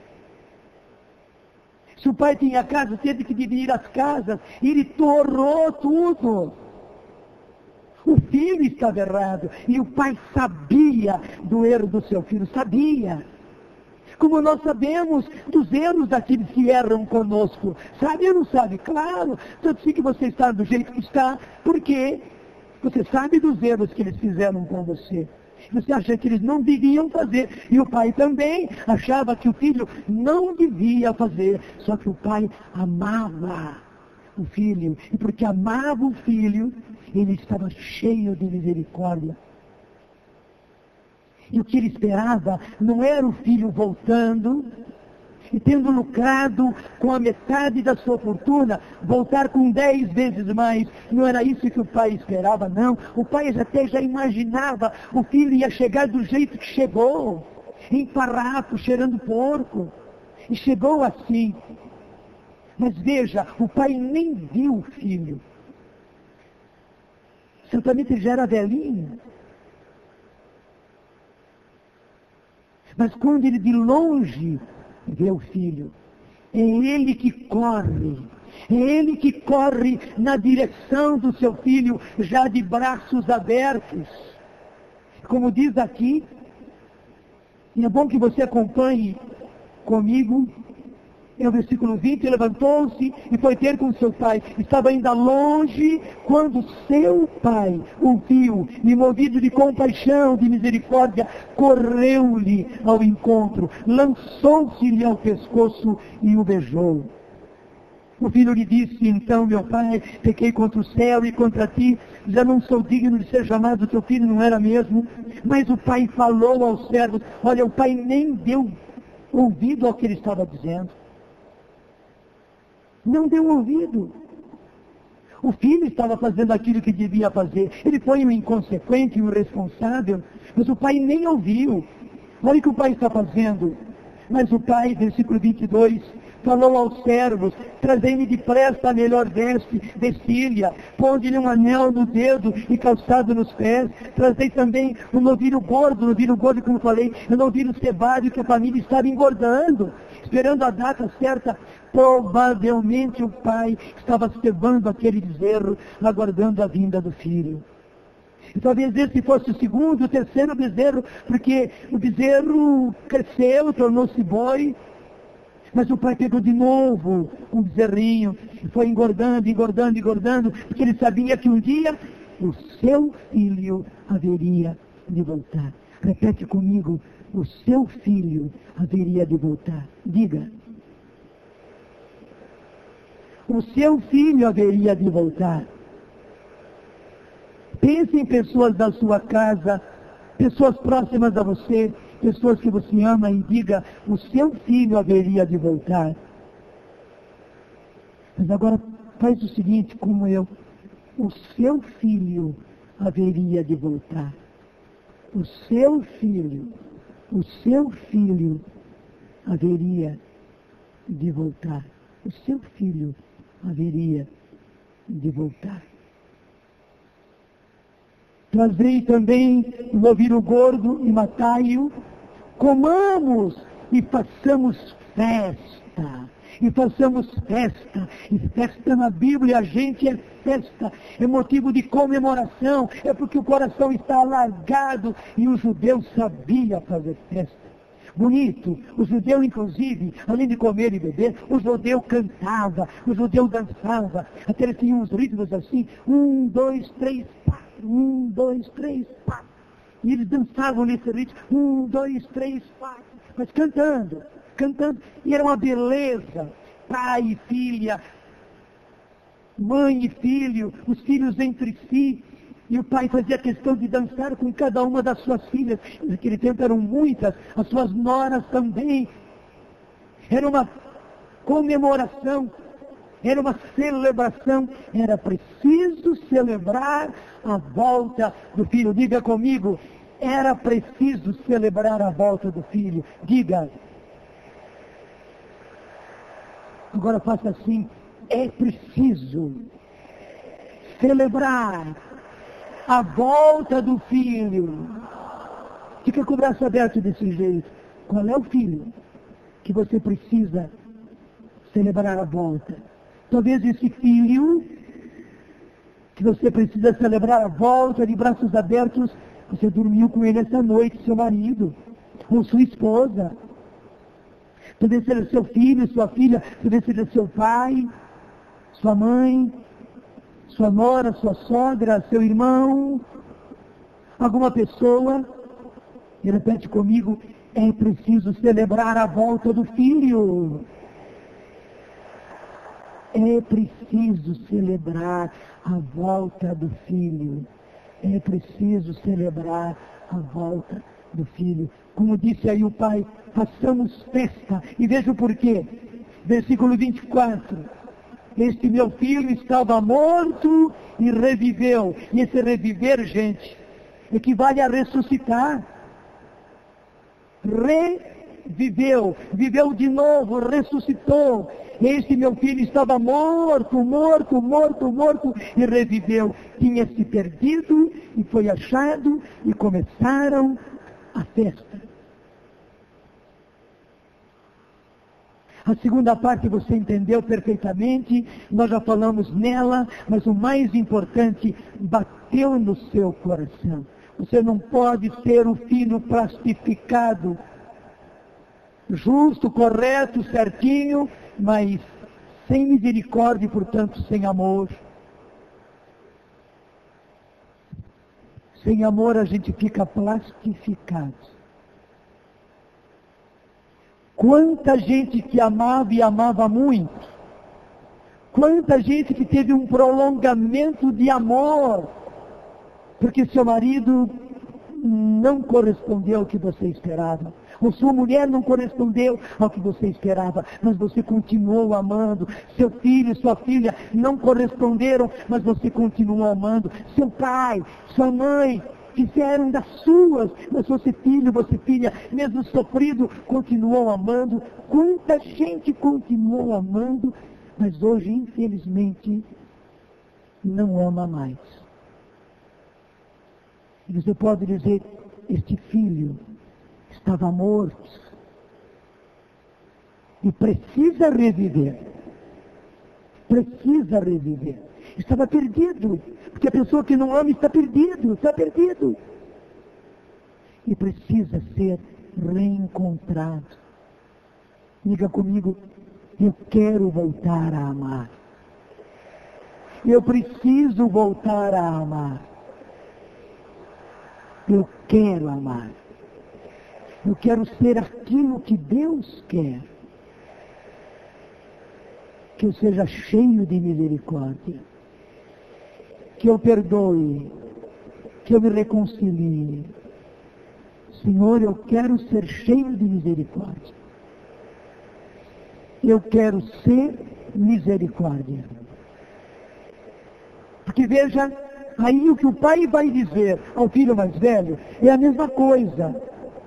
S1: Se o pai tinha casa, teve que dividir as casas, e ele torrou tudo. O filho estava errado, e o pai sabia do erro do seu filho, sabia. Como nós sabemos dos erros daqueles que erram conosco. Sabe ou não sabe? Claro, tanto assim que você está do jeito que está, por quê? Você sabe dos erros que eles fizeram com você. Você acha que eles não deviam fazer. E o pai também achava que o filho não devia fazer. Só que o pai amava o filho. E porque amava o filho, ele estava cheio de misericórdia. E o que ele esperava não era o filho voltando e tendo lucrado com a metade da sua fortuna, voltar com dez vezes mais. Não era isso que o pai esperava, não. O pai até já imaginava, o filho ia chegar do jeito que chegou, em farrapo, cheirando porco. E chegou assim. Mas veja, o pai nem viu o filho. Certamente ele já era velhinho. Mas quando ele de longe vê o filho, é ele que corre, é ele que corre na direção do seu filho, já de braços abertos. Como diz aqui, e é bom que você acompanhe comigo, é o versículo vinte, levantou-se e foi ter com seu pai. Estava ainda longe quando seu pai o viu, e movido de compaixão, de misericórdia, correu-lhe ao encontro, lançou-se-lhe ao pescoço e o beijou. O filho lhe disse, então, meu pai, pequei contra o céu e contra ti, já não sou digno de ser chamado teu filho, não era mesmo? Mas o pai falou aos servos, olha, o pai nem deu ouvido ao que ele estava dizendo. Não deu ouvido. O filho estava fazendo aquilo que devia fazer. Ele foi um inconsequente, um irresponsável, mas o pai nem ouviu. Olha o que o pai está fazendo. Mas o pai, versículo vinte e dois, falou aos servos, trazei-me depressa a melhor veste, vestilha, ponde-lhe um anel no dedo e calçado nos pés, trazei também um novilho gordo, novilho gordo, como falei, um novilho cevado, que a família estava engordando, esperando a data certa. Provavelmente o pai estava cevando aquele bezerro, aguardando a vinda do filho. E talvez esse fosse o segundo, o terceiro bezerro, porque o bezerro cresceu, tornou-se boi. Mas o pai pegou de novo um bezerrinho e foi engordando, engordando, engordando, porque ele sabia que um dia o seu filho haveria de voltar. Repete comigo, o seu filho haveria de voltar. Diga. o seu filho haveria de voltar. Pense em pessoas da sua casa, pessoas próximas a você, pessoas que você ama e diga, o seu filho haveria de voltar. Mas agora faz o seguinte, como eu, o seu filho haveria de voltar. O seu filho, o seu filho haveria de voltar. O seu filho haveria de voltar. Trazei também o novilho gordo e matai-o, comamos e façamos festa. E façamos festa. E festa na Bíblia, a gente é festa. É motivo de comemoração. É porque o coração está alargado. E o judeu sabia fazer festa. Bonito. O judeu, inclusive, além de comer e beber, o judeu cantava, o judeu dançava. Até eles tinham uns ritmos assim. Um, dois, três, quatro. Um, dois, três, quatro. E eles dançavam nesse ritmo. Um, dois, três, quatro. Mas cantando. Cantando, e era uma beleza, pai e filha, mãe e filho, os filhos entre si, e o pai fazia questão de dançar com cada uma das suas filhas, naquele tempo eram muitas, as suas noras também, era uma comemoração, era uma celebração, era preciso celebrar a volta do filho, diga comigo, era preciso celebrar a volta do filho, diga. Agora faça assim, é preciso celebrar a volta do filho. Fica com o braço aberto desse jeito. Qual é o filho que você precisa celebrar a volta? Talvez esse filho que você precisa celebrar a volta de braços abertos, você dormiu com ele essa noite, seu marido, ou sua esposa. Talvez seja seu filho, sua filha, talvez seja seu pai, sua mãe, sua nora, sua sogra, seu irmão, alguma pessoa. E repete comigo, é preciso celebrar a volta do filho. É preciso celebrar a volta do filho. É preciso celebrar a volta do filho. Como disse aí o pai, façamos festa. E veja o porquê. Versículo vinte e quatro. Este meu filho estava morto e reviveu. E esse reviver, gente, equivale a ressuscitar. Reviveu. Viveu de novo, ressuscitou. Este meu filho estava morto, morto, morto, morto e reviveu. Tinha se perdido e foi achado e começaram a festa. A segunda parte você entendeu perfeitamente, nós já falamos nela, mas o mais importante, bateu no seu coração. Você não pode ser o filho plastificado, justo, correto, certinho, mas sem misericórdia e, portanto, sem amor. Sem amor a gente fica plastificado. Quanta gente que amava e amava muito. Quanta gente que teve um prolongamento de amor. Porque seu marido não correspondeu ao que você esperava. Ou sua mulher não correspondeu ao que você esperava. Mas você continuou amando. Seu filho e sua filha não corresponderam, mas você continuou amando. Seu pai, sua mãe fizeram das suas, mas você filho, você filha, mesmo sofrido, continuou amando. Quanta gente continuou amando, mas hoje, infelizmente, não ama mais. E você pode dizer, este filho estava morto e precisa reviver. Precisa reviver. Estava perdido, porque a pessoa que não ama está perdido, está perdido. E precisa ser reencontrado. Diga comigo, eu quero voltar a amar. Eu preciso voltar a amar. Eu quero amar. Eu quero ser aquilo que Deus quer. que eu seja cheio de misericórdia, que eu perdoe, que eu me reconcilie. Senhor, eu quero ser cheio de misericórdia. Eu quero ser misericórdia. Porque veja, aí o que o pai vai dizer ao filho mais velho é a mesma coisa.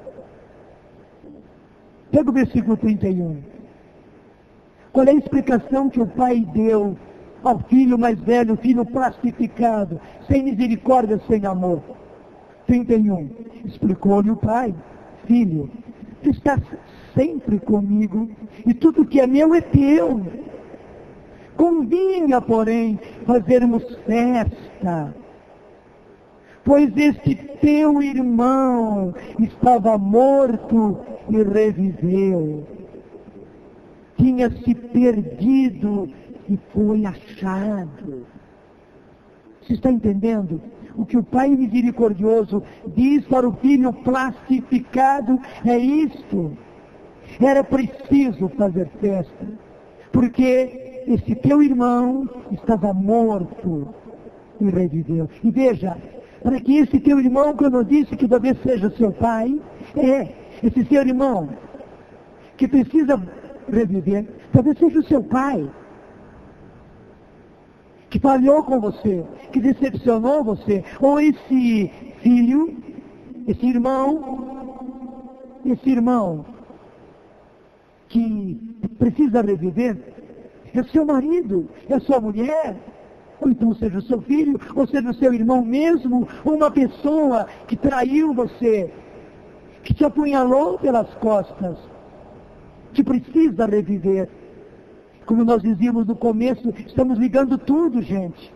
S1: Pega o versículo trinta e um. Qual é a explicação que o pai deu ao filho mais velho, o filho plastificado, sem misericórdia, sem amor? trinta e um. Explicou-lhe o pai: filho, tu estás sempre comigo e tudo que é meu é teu. Convinha, porém, fazermos festa, pois este teu irmão estava morto e reviveu. Tinha se perdido e foi achado. Você está entendendo? O que o Pai misericordioso diz para o filho plastificado é isto. Era preciso fazer festa, porque esse teu irmão estava morto e reviveu. E veja, para que esse teu irmão, quando eu disse que talvez seja seu pai, é esse seu irmão que precisa reviver, talvez seja o seu pai, que falhou com você, que decepcionou você, ou esse filho, esse irmão, esse irmão que precisa reviver, é seu marido, é sua mulher, ou então seja o seu filho, ou seja o seu irmão mesmo, ou uma pessoa que traiu você, que te apunhalou pelas costas, que precisa reviver. Como nós dizíamos no começo, estamos ligando tudo, gente.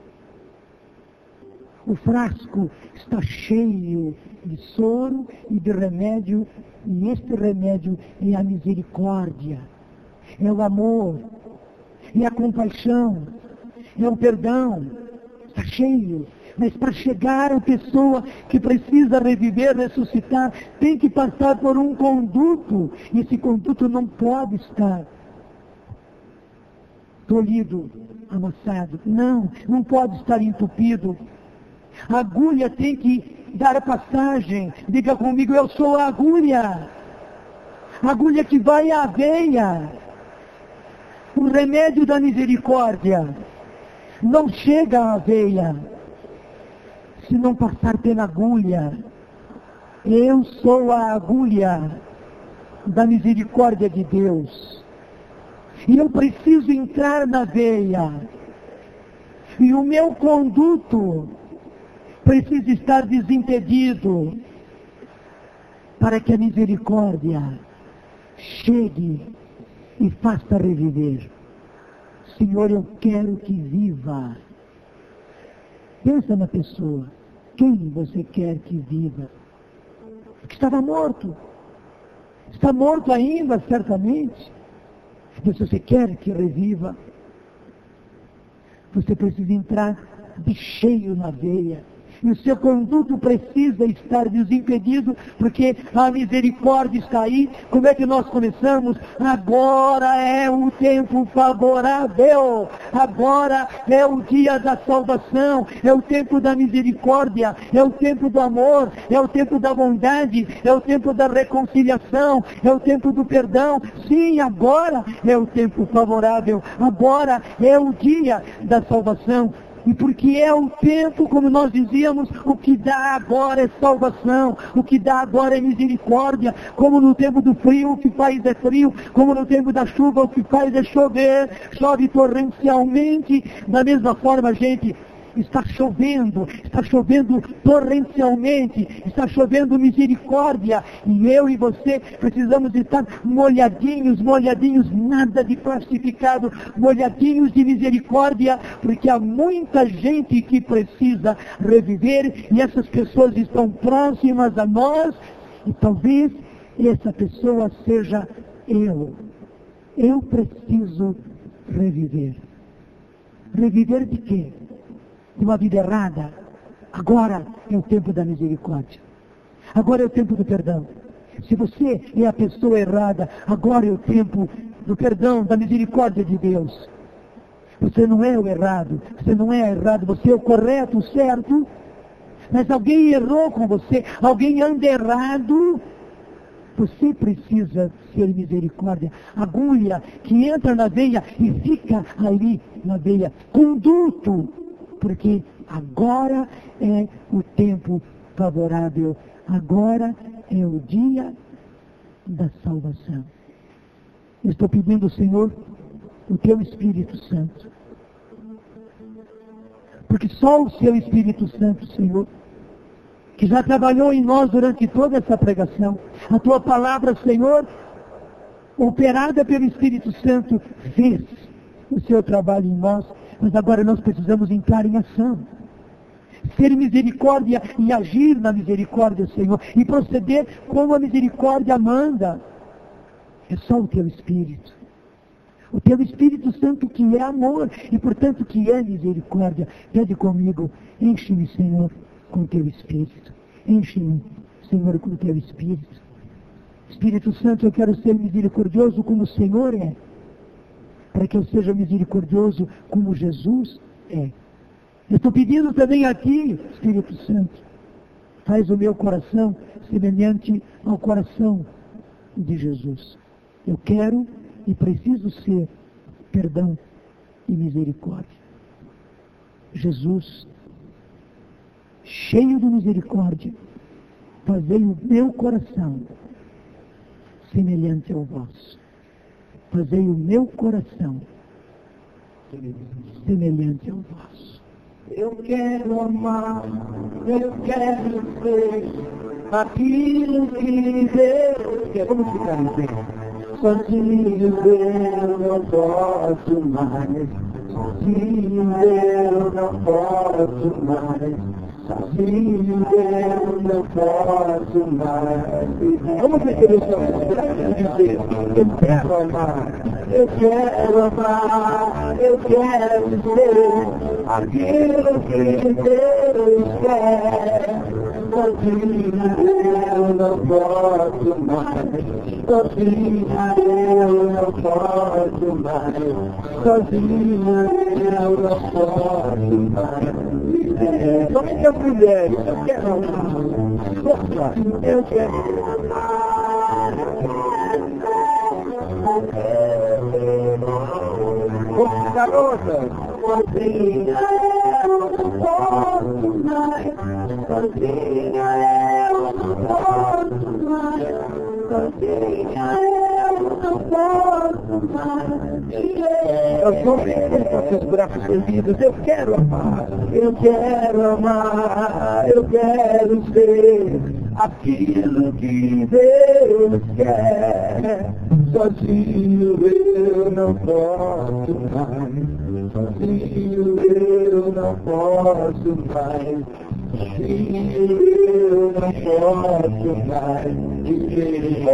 S1: O frasco está cheio de soro e de remédio, e este remédio é a misericórdia, é o amor, é a compaixão, é o perdão. Está cheio. Mas para chegar a pessoa que precisa reviver, ressuscitar, tem que passar por um conduto. E esse conduto não pode estar tolhido, amassado. Não, não pode estar entupido. A agulha tem que dar a passagem. Diga comigo, eu sou a agulha. A agulha que vai à veia. O remédio da misericórdia não chega à veia se não passar pela agulha. Eu sou a agulha da misericórdia de Deus. E eu preciso entrar na veia. E o meu conduto precisa estar desimpedido para que a misericórdia chegue e faça reviver. Senhor, eu quero que viva. Pensa na pessoa. Quem você quer que viva? Que estava morto. Está morto ainda, certamente. Mas se você quer que reviva, você precisa entrar de cheio na veia. E o seu conduto precisa estar desimpedido, porque a misericórdia está aí. Como é que nós começamos? Agora é o tempo favorável. Agora é o dia da salvação. É o tempo da misericórdia. É o tempo do amor. É o tempo da bondade. É o tempo da reconciliação. É o tempo do perdão. Sim, agora é o tempo favorável. Agora é o dia da salvação. E porque é o tempo, como nós dizíamos, o que dá agora é salvação, o que dá agora é misericórdia, como no tempo do frio o que faz é frio, como no tempo da chuva o que faz é chover, chove torrencialmente. Da mesma forma, gente, está chovendo, está chovendo torrencialmente, está chovendo misericórdia, e eu e você precisamos estar molhadinhos, molhadinhos, nada de plastificado, molhadinhos de misericórdia, porque há muita gente que precisa reviver, e essas pessoas estão próximas a nós, e talvez essa pessoa seja eu. Eu preciso reviver. Reviver de quê? De uma vida errada. Agora é o tempo da misericórdia. Agora é o tempo do perdão. Se você é a pessoa errada, agora é o tempo do perdão, da misericórdia de Deus. Você não é o errado, você não é errado, você é o correto, o certo, mas alguém errou com você, alguém anda errado, você precisa ser misericórdia. Agulha que entra na veia e fica ali na veia, conduto, porque agora é o tempo favorável, agora é o dia da salvação. Estou pedindo, Senhor, o Teu Espírito Santo. Porque só o Seu Espírito Santo, Senhor, que já trabalhou em nós durante toda essa pregação, a Tua palavra, Senhor, operada pelo Espírito Santo, fez o Seu trabalho em nós, mas agora nós precisamos entrar em ação. Ser misericórdia e agir na misericórdia, Senhor, e proceder como a misericórdia manda. É só o Teu Espírito. O Teu Espírito Santo que é amor e, portanto, que é misericórdia. Pede comigo, enche-me, Senhor, com o Teu Espírito. Enche-me, Senhor, com o Teu Espírito. Espírito Santo, eu quero ser misericordioso como o Senhor é. Para que eu seja misericordioso como Jesus é. Eu estou pedindo também aqui, Espírito Santo, faz o meu coração semelhante ao coração de Jesus. Eu quero e preciso ser perdão e misericórdia. Jesus, cheio de misericórdia, fazei o meu coração semelhante ao vosso. Fazei o meu coração semelhante ao vosso. Eu quero amar, eu quero ser aquilo que Deus quer. Vamos ficar em pé. Sozinho eu não posso mais, sozinho eu não posso mais, sozinho eu não posso mais. Vamos ver o dizer, eu quero amar, eu quero amar, eu quero ser aquilo que Deus quer. Sozinho eu não posso mais, sozinho eu não posso mais, sozinho eu não posso mais. Somente as mulheres, eu quero amar, eu quero amar. Vamos, garota! Sozinha eu não posso mais, sozinha eu não posso mais, sozinha eu não posso mais. Eu sou bem com seus braços estendidos, eu quero amar, eu quero amar, eu quero ser aquilo que Deus quer. Sozinho eu não posso mais, sozinho eu não posso mais, sozinho eu não posso mais viver.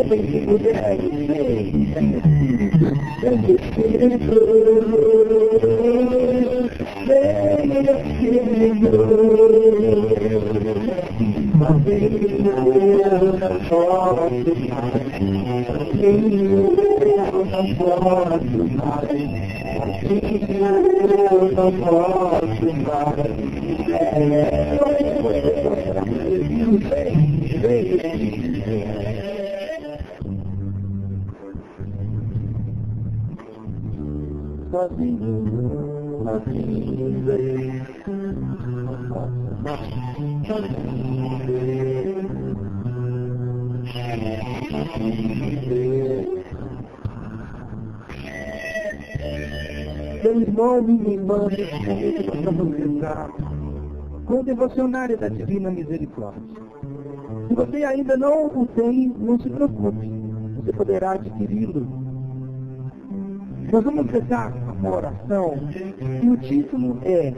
S1: Meu irmão, minha irmã, vamos rezar com o devocionário da Divina Misericórdia. Se você ainda não o tem, não se preocupe, você poderá adquiri-lo. Nós vamos rezar uma oração e o título é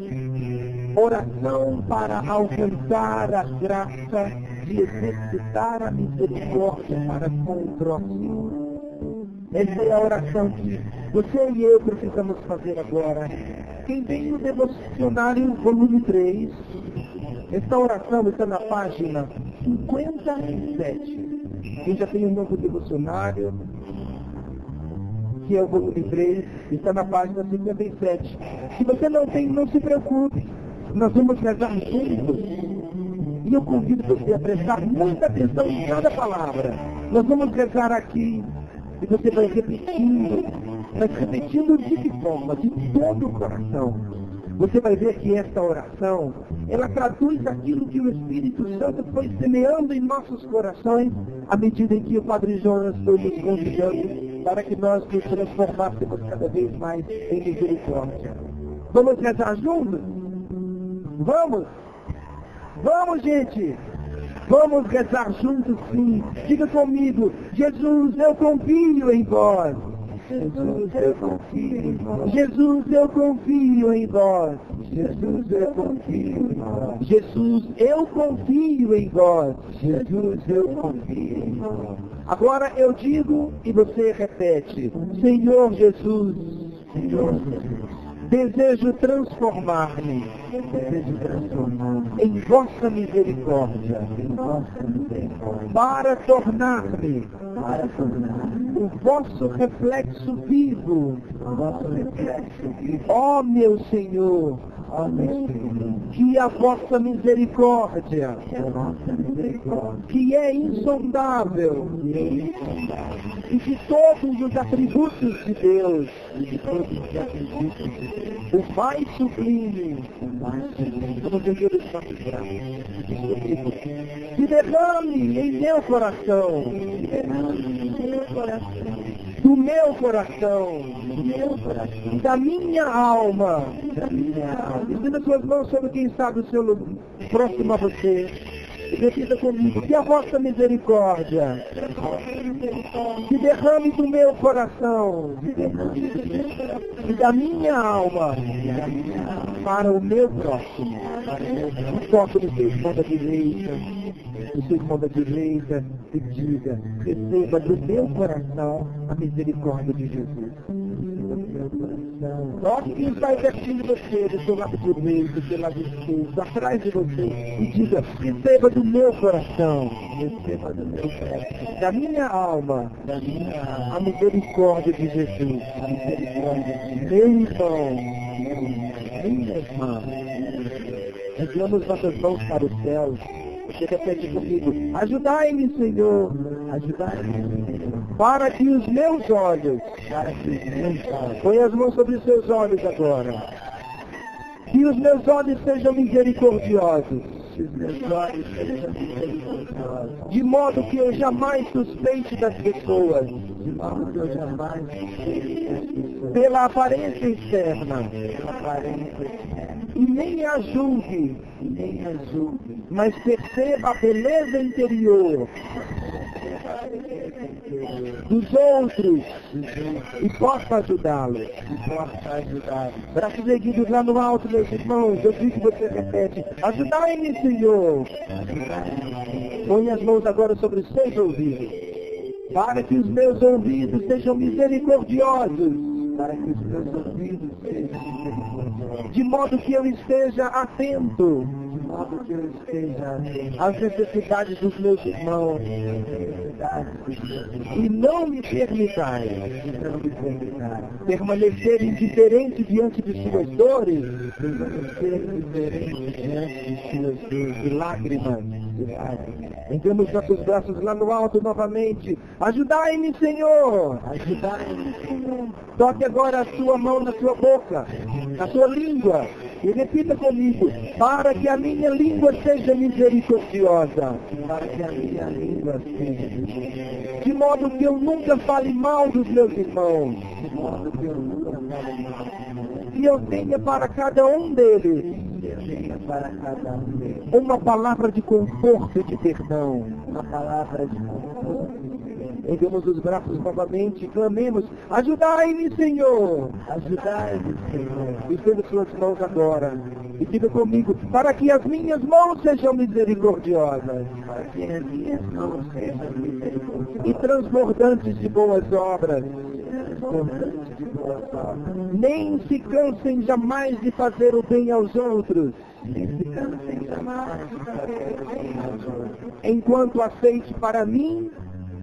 S1: Oração para alcançar a graça de exercitar a misericórdia para com o próximo. Essa é a oração que você e eu precisamos fazer agora. Quem tem o devocionário volume três, essa oração está na página cinquenta e sete. Quem já tem o novo devocionário, que é o volume três, está na página cinquenta e sete. Se você não tem, não se preocupe. Nós vamos rezar juntos. E eu convido você a prestar muita atenção em cada palavra. Nós vamos rezar aqui. E você vai repetindo. Mas repetindo de que forma? De todo o coração. Você vai ver que esta oração, ela traduz aquilo que o Espírito Santo foi semeando em nossos corações, à medida em que o Padre Jonas foi nos convidando para que nós nos transformássemos cada vez mais em misericórdia. Vamos rezar juntos? Vamos! Vamos, gente! Vamos rezar juntos, sim. Diga comigo, Jesus, eu confio em vós. Jesus, eu confio em vós. Jesus, eu confio em vós. Jesus, eu confio em vós. Jesus, eu confio em vós. Jesus, eu confio em vós. Agora eu digo e você repete. Senhor Jesus, Senhor Jesus, desejo transformar-me desejo transformar em vossa misericórdia, em vossa misericórdia, para tornar-me para tornar o vosso reflexo vivo, o vosso reflexo vivo. Ó meu Senhor, ó meu Senhor, que a vossa misericórdia, que, a vossa misericórdia, que é insondável, que é insondável, e de todos os atributos de Deus, e de todos os atributos de Deus, o mais sublime, o mais sublime, vamos ver os nossos braços, se derrame em meu coração, se derrame em meu coração, do meu coração, do meu coração, da minha alma, da minha alma. Estenda suas mãos sobre quem está do seu lugar, próximo a você. Repita comigo, que a vossa misericórdia se derrame do meu coração e da minha alma para o meu próximo. Toque no seu irmão da direita, no seu irmão da direita, e diga, receba do meu coração a misericórdia de Jesus. Toque quem está pertinho de você, do seu lado direito, do seu lado esquerdo, atrás de você, e diga, receba do meu coração, receba do meu coração, da minha alma, da minha alma, a misericórdia de Jesus, a misericórdia de Jesus. Meu irmão, minha irmã, enviamos nossas mãos para os céus. Você repete comigo, ajudai-me, Senhor, ajudai-me, Senhor, para que os meus olhos, para que os meus olhos, põe as mãos sobre os seus olhos agora, que os meus olhos sejam misericordiosos, que os meus olhos sejam misericordiosos, de modo que eu jamais suspeite das pessoas, de modo que eu jamais suspeite das pessoas, pela aparência externa, pela aparência externa, e nem a julgue, e nem a julgue, mas perceba a beleza interior dos outros e possa ajudá-los. Braços erguidos lá no alto, meus irmãos, eu vi que você repete, ajudai-me, Senhor. Põe as mãos agora sobre os seus ouvidos, para que os meus ouvidos sejam misericordiosos, para que os meus ouvidos sejam misericordiosos, de modo que eu esteja atento, de modo que eu esteja atento às necessidades dos meus irmãos, e não me permitais, não me permitais permanecer indiferente diante de suas dores, permanecer indiferente diante de suas dores e lágrimas. Enviamos nossos braços lá no alto novamente. Ajudai-me, Senhor! Ajudai-me, Senhor! Toque agora a sua mão na sua boca, na sua língua, e repita comigo, para que a minha língua seja misericordiosa. Para que a minha língua seja misericordiosa. De modo que eu nunca fale mal dos meus irmãos. De modo que eu nunca fale mal dos meus irmãos. E eu tenha para cada um deles para cada um deles uma palavra de conforto e de perdão. Uma palavra de conforto. Erguemos os braços novamente e clamemos, ajudai-me, Senhor! Ajudai-me, Senhor! Estenda suas mãos agora e diga comigo, para que as minhas mãos sejam misericordiosas, para que as minhas mãos sejam misericordiosas e transbordantes de boas obras, transbordantes de boas obras. Nem se cansem jamais de fazer o bem aos outros, nem se cansem jamais de fazer o bem aos outros, enquanto aceite para mim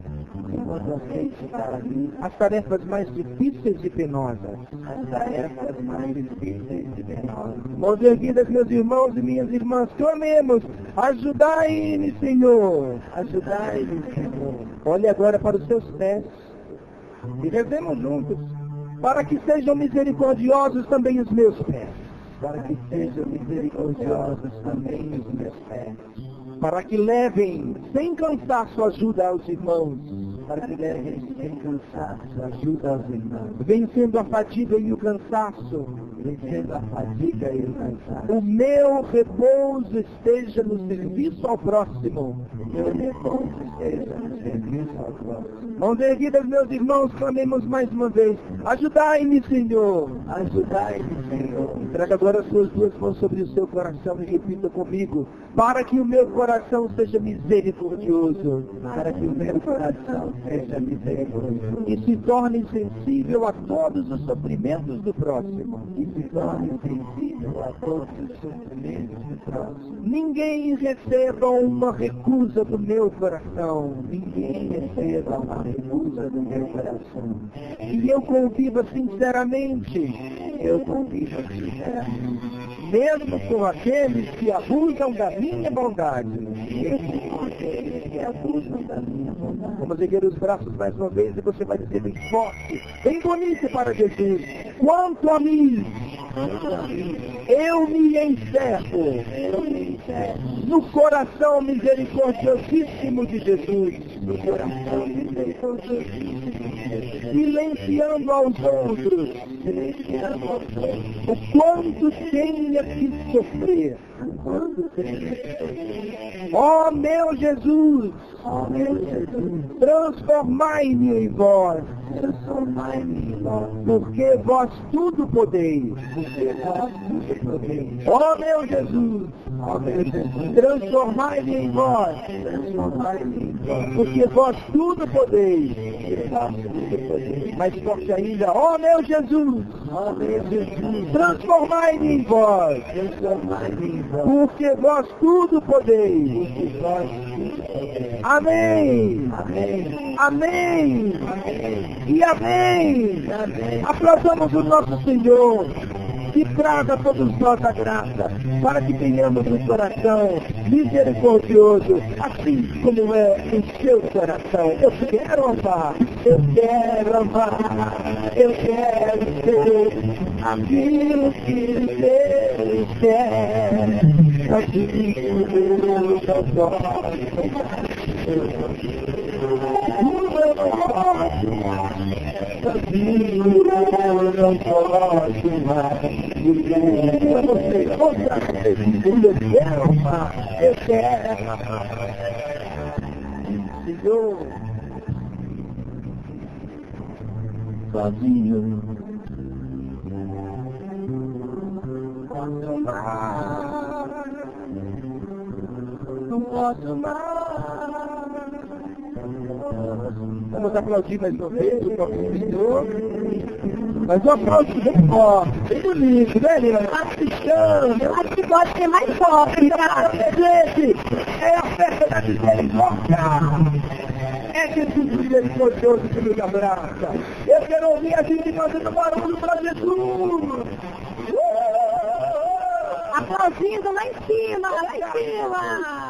S2: quando aceite para mim
S1: as tarefas mais difíceis e penosas.
S2: as tarefas mais difíceis e penosas.
S1: Mãos erguidas, meus irmãos e minhas irmãs, clamemos, ajudai-me, Senhor.
S2: Ajudai-me, Senhor.
S1: Olhe agora para os seus pés e rezemos juntos, para que sejam misericordiosos também os meus pés.
S2: Para que sejam misericordiosos também os meus pés.
S1: Para que levem sem cansaço ajuda aos irmãos,
S2: Para que levem sem cansaço ajuda aos irmãos.
S1: vencendo a fadiga e o cansaço.
S2: Vencendo a fadiga e o cansaço.
S1: O meu repouso esteja no serviço ao próximo.
S2: Meu repouso esteja no serviço ao próximo.
S1: Mãos erguidas, meus irmãos, clamemos mais uma vez. Ajudai-me, Senhor.
S2: Ajudai-me, Senhor.
S1: Traga agora as suas duas mãos sobre o seu coração e repita comigo. Para que o meu coração seja misericordioso
S2: Para que o meu coração seja misericordioso.
S1: e se torne sensível a todos os sofrimentos do próximo.
S2: E se torne sensível a todos os sofrimentos do próximo.
S1: Ninguém receba uma recusa do meu coração.
S2: Ninguém receba uma recusa do meu coração.
S1: E eu conviva sinceramente,
S2: Eu convivo sinceramente.
S1: mesmo com aqueles que abusam da minha bondade.
S2: Mesmo com aqueles que abusam da minha bondade.
S1: Vamos erguer os braços mais uma vez e você vai dizer bem forte, bem bonito para Jesus. Quanto a mim, eu me encerro
S2: Eu me encerro
S1: no coração misericordiosíssimo de Jesus,
S2: no coração misericordioso.
S1: silenciando aos outros
S2: Silenciando aos outros.
S1: o quanto tenha que sofrer.
S2: Quando tenho
S1: Ó meu Jesus,
S2: ó meu Jesus,
S1: transformai-me em vós,
S2: transformai-me em vós.
S1: porque vós tudo podeis.
S2: Porque vós tudo podeis.
S1: Ó meu Jesus,
S2: Ó meu Jesus,
S1: transformai-me em vós,
S2: transformai-me em vós.
S1: porque vós tudo podeis.
S2: Porque vós tudo podeis.
S1: Mais forte ainda, ó meu Jesus,
S2: Ó meu Jesus,
S1: transformai-me em vós,
S2: transformai-me em vós.
S1: porque vós tudo podeis.
S2: Porque vós tudo podeis.
S1: Amém.
S2: Amém.
S1: Amém.
S2: Amém.
S1: E amém.
S2: Amém.
S1: Aplaudamos o nosso Senhor, que traga a todos nós a graça, para que tenhamos um coração misericordioso, assim como é o seu coração. Eu quero amar, eu quero amar, eu quero ser aquilo que Deus quer. Aquilo que eu gosto. Eu não posso mais viver. Eu não sei outra coisa. Eu quero amar. Eu quero amar. Senhor, sozinho, posso mais. Não posso mais. Vamos aplaudir mais uma vez o nosso Senhor. Mas um aplauso bem forte, bem bonito, né, Lina? Assistando.
S3: Eu acho que pode ser mais forte, cara.
S1: Gente, é a festa da misericórdia. É Jesus misericordioso que nos abraça. Eu quero ouvir a gente fazendo barulho para Jesus.
S3: Aplaudindo lá em cima, lá em cima.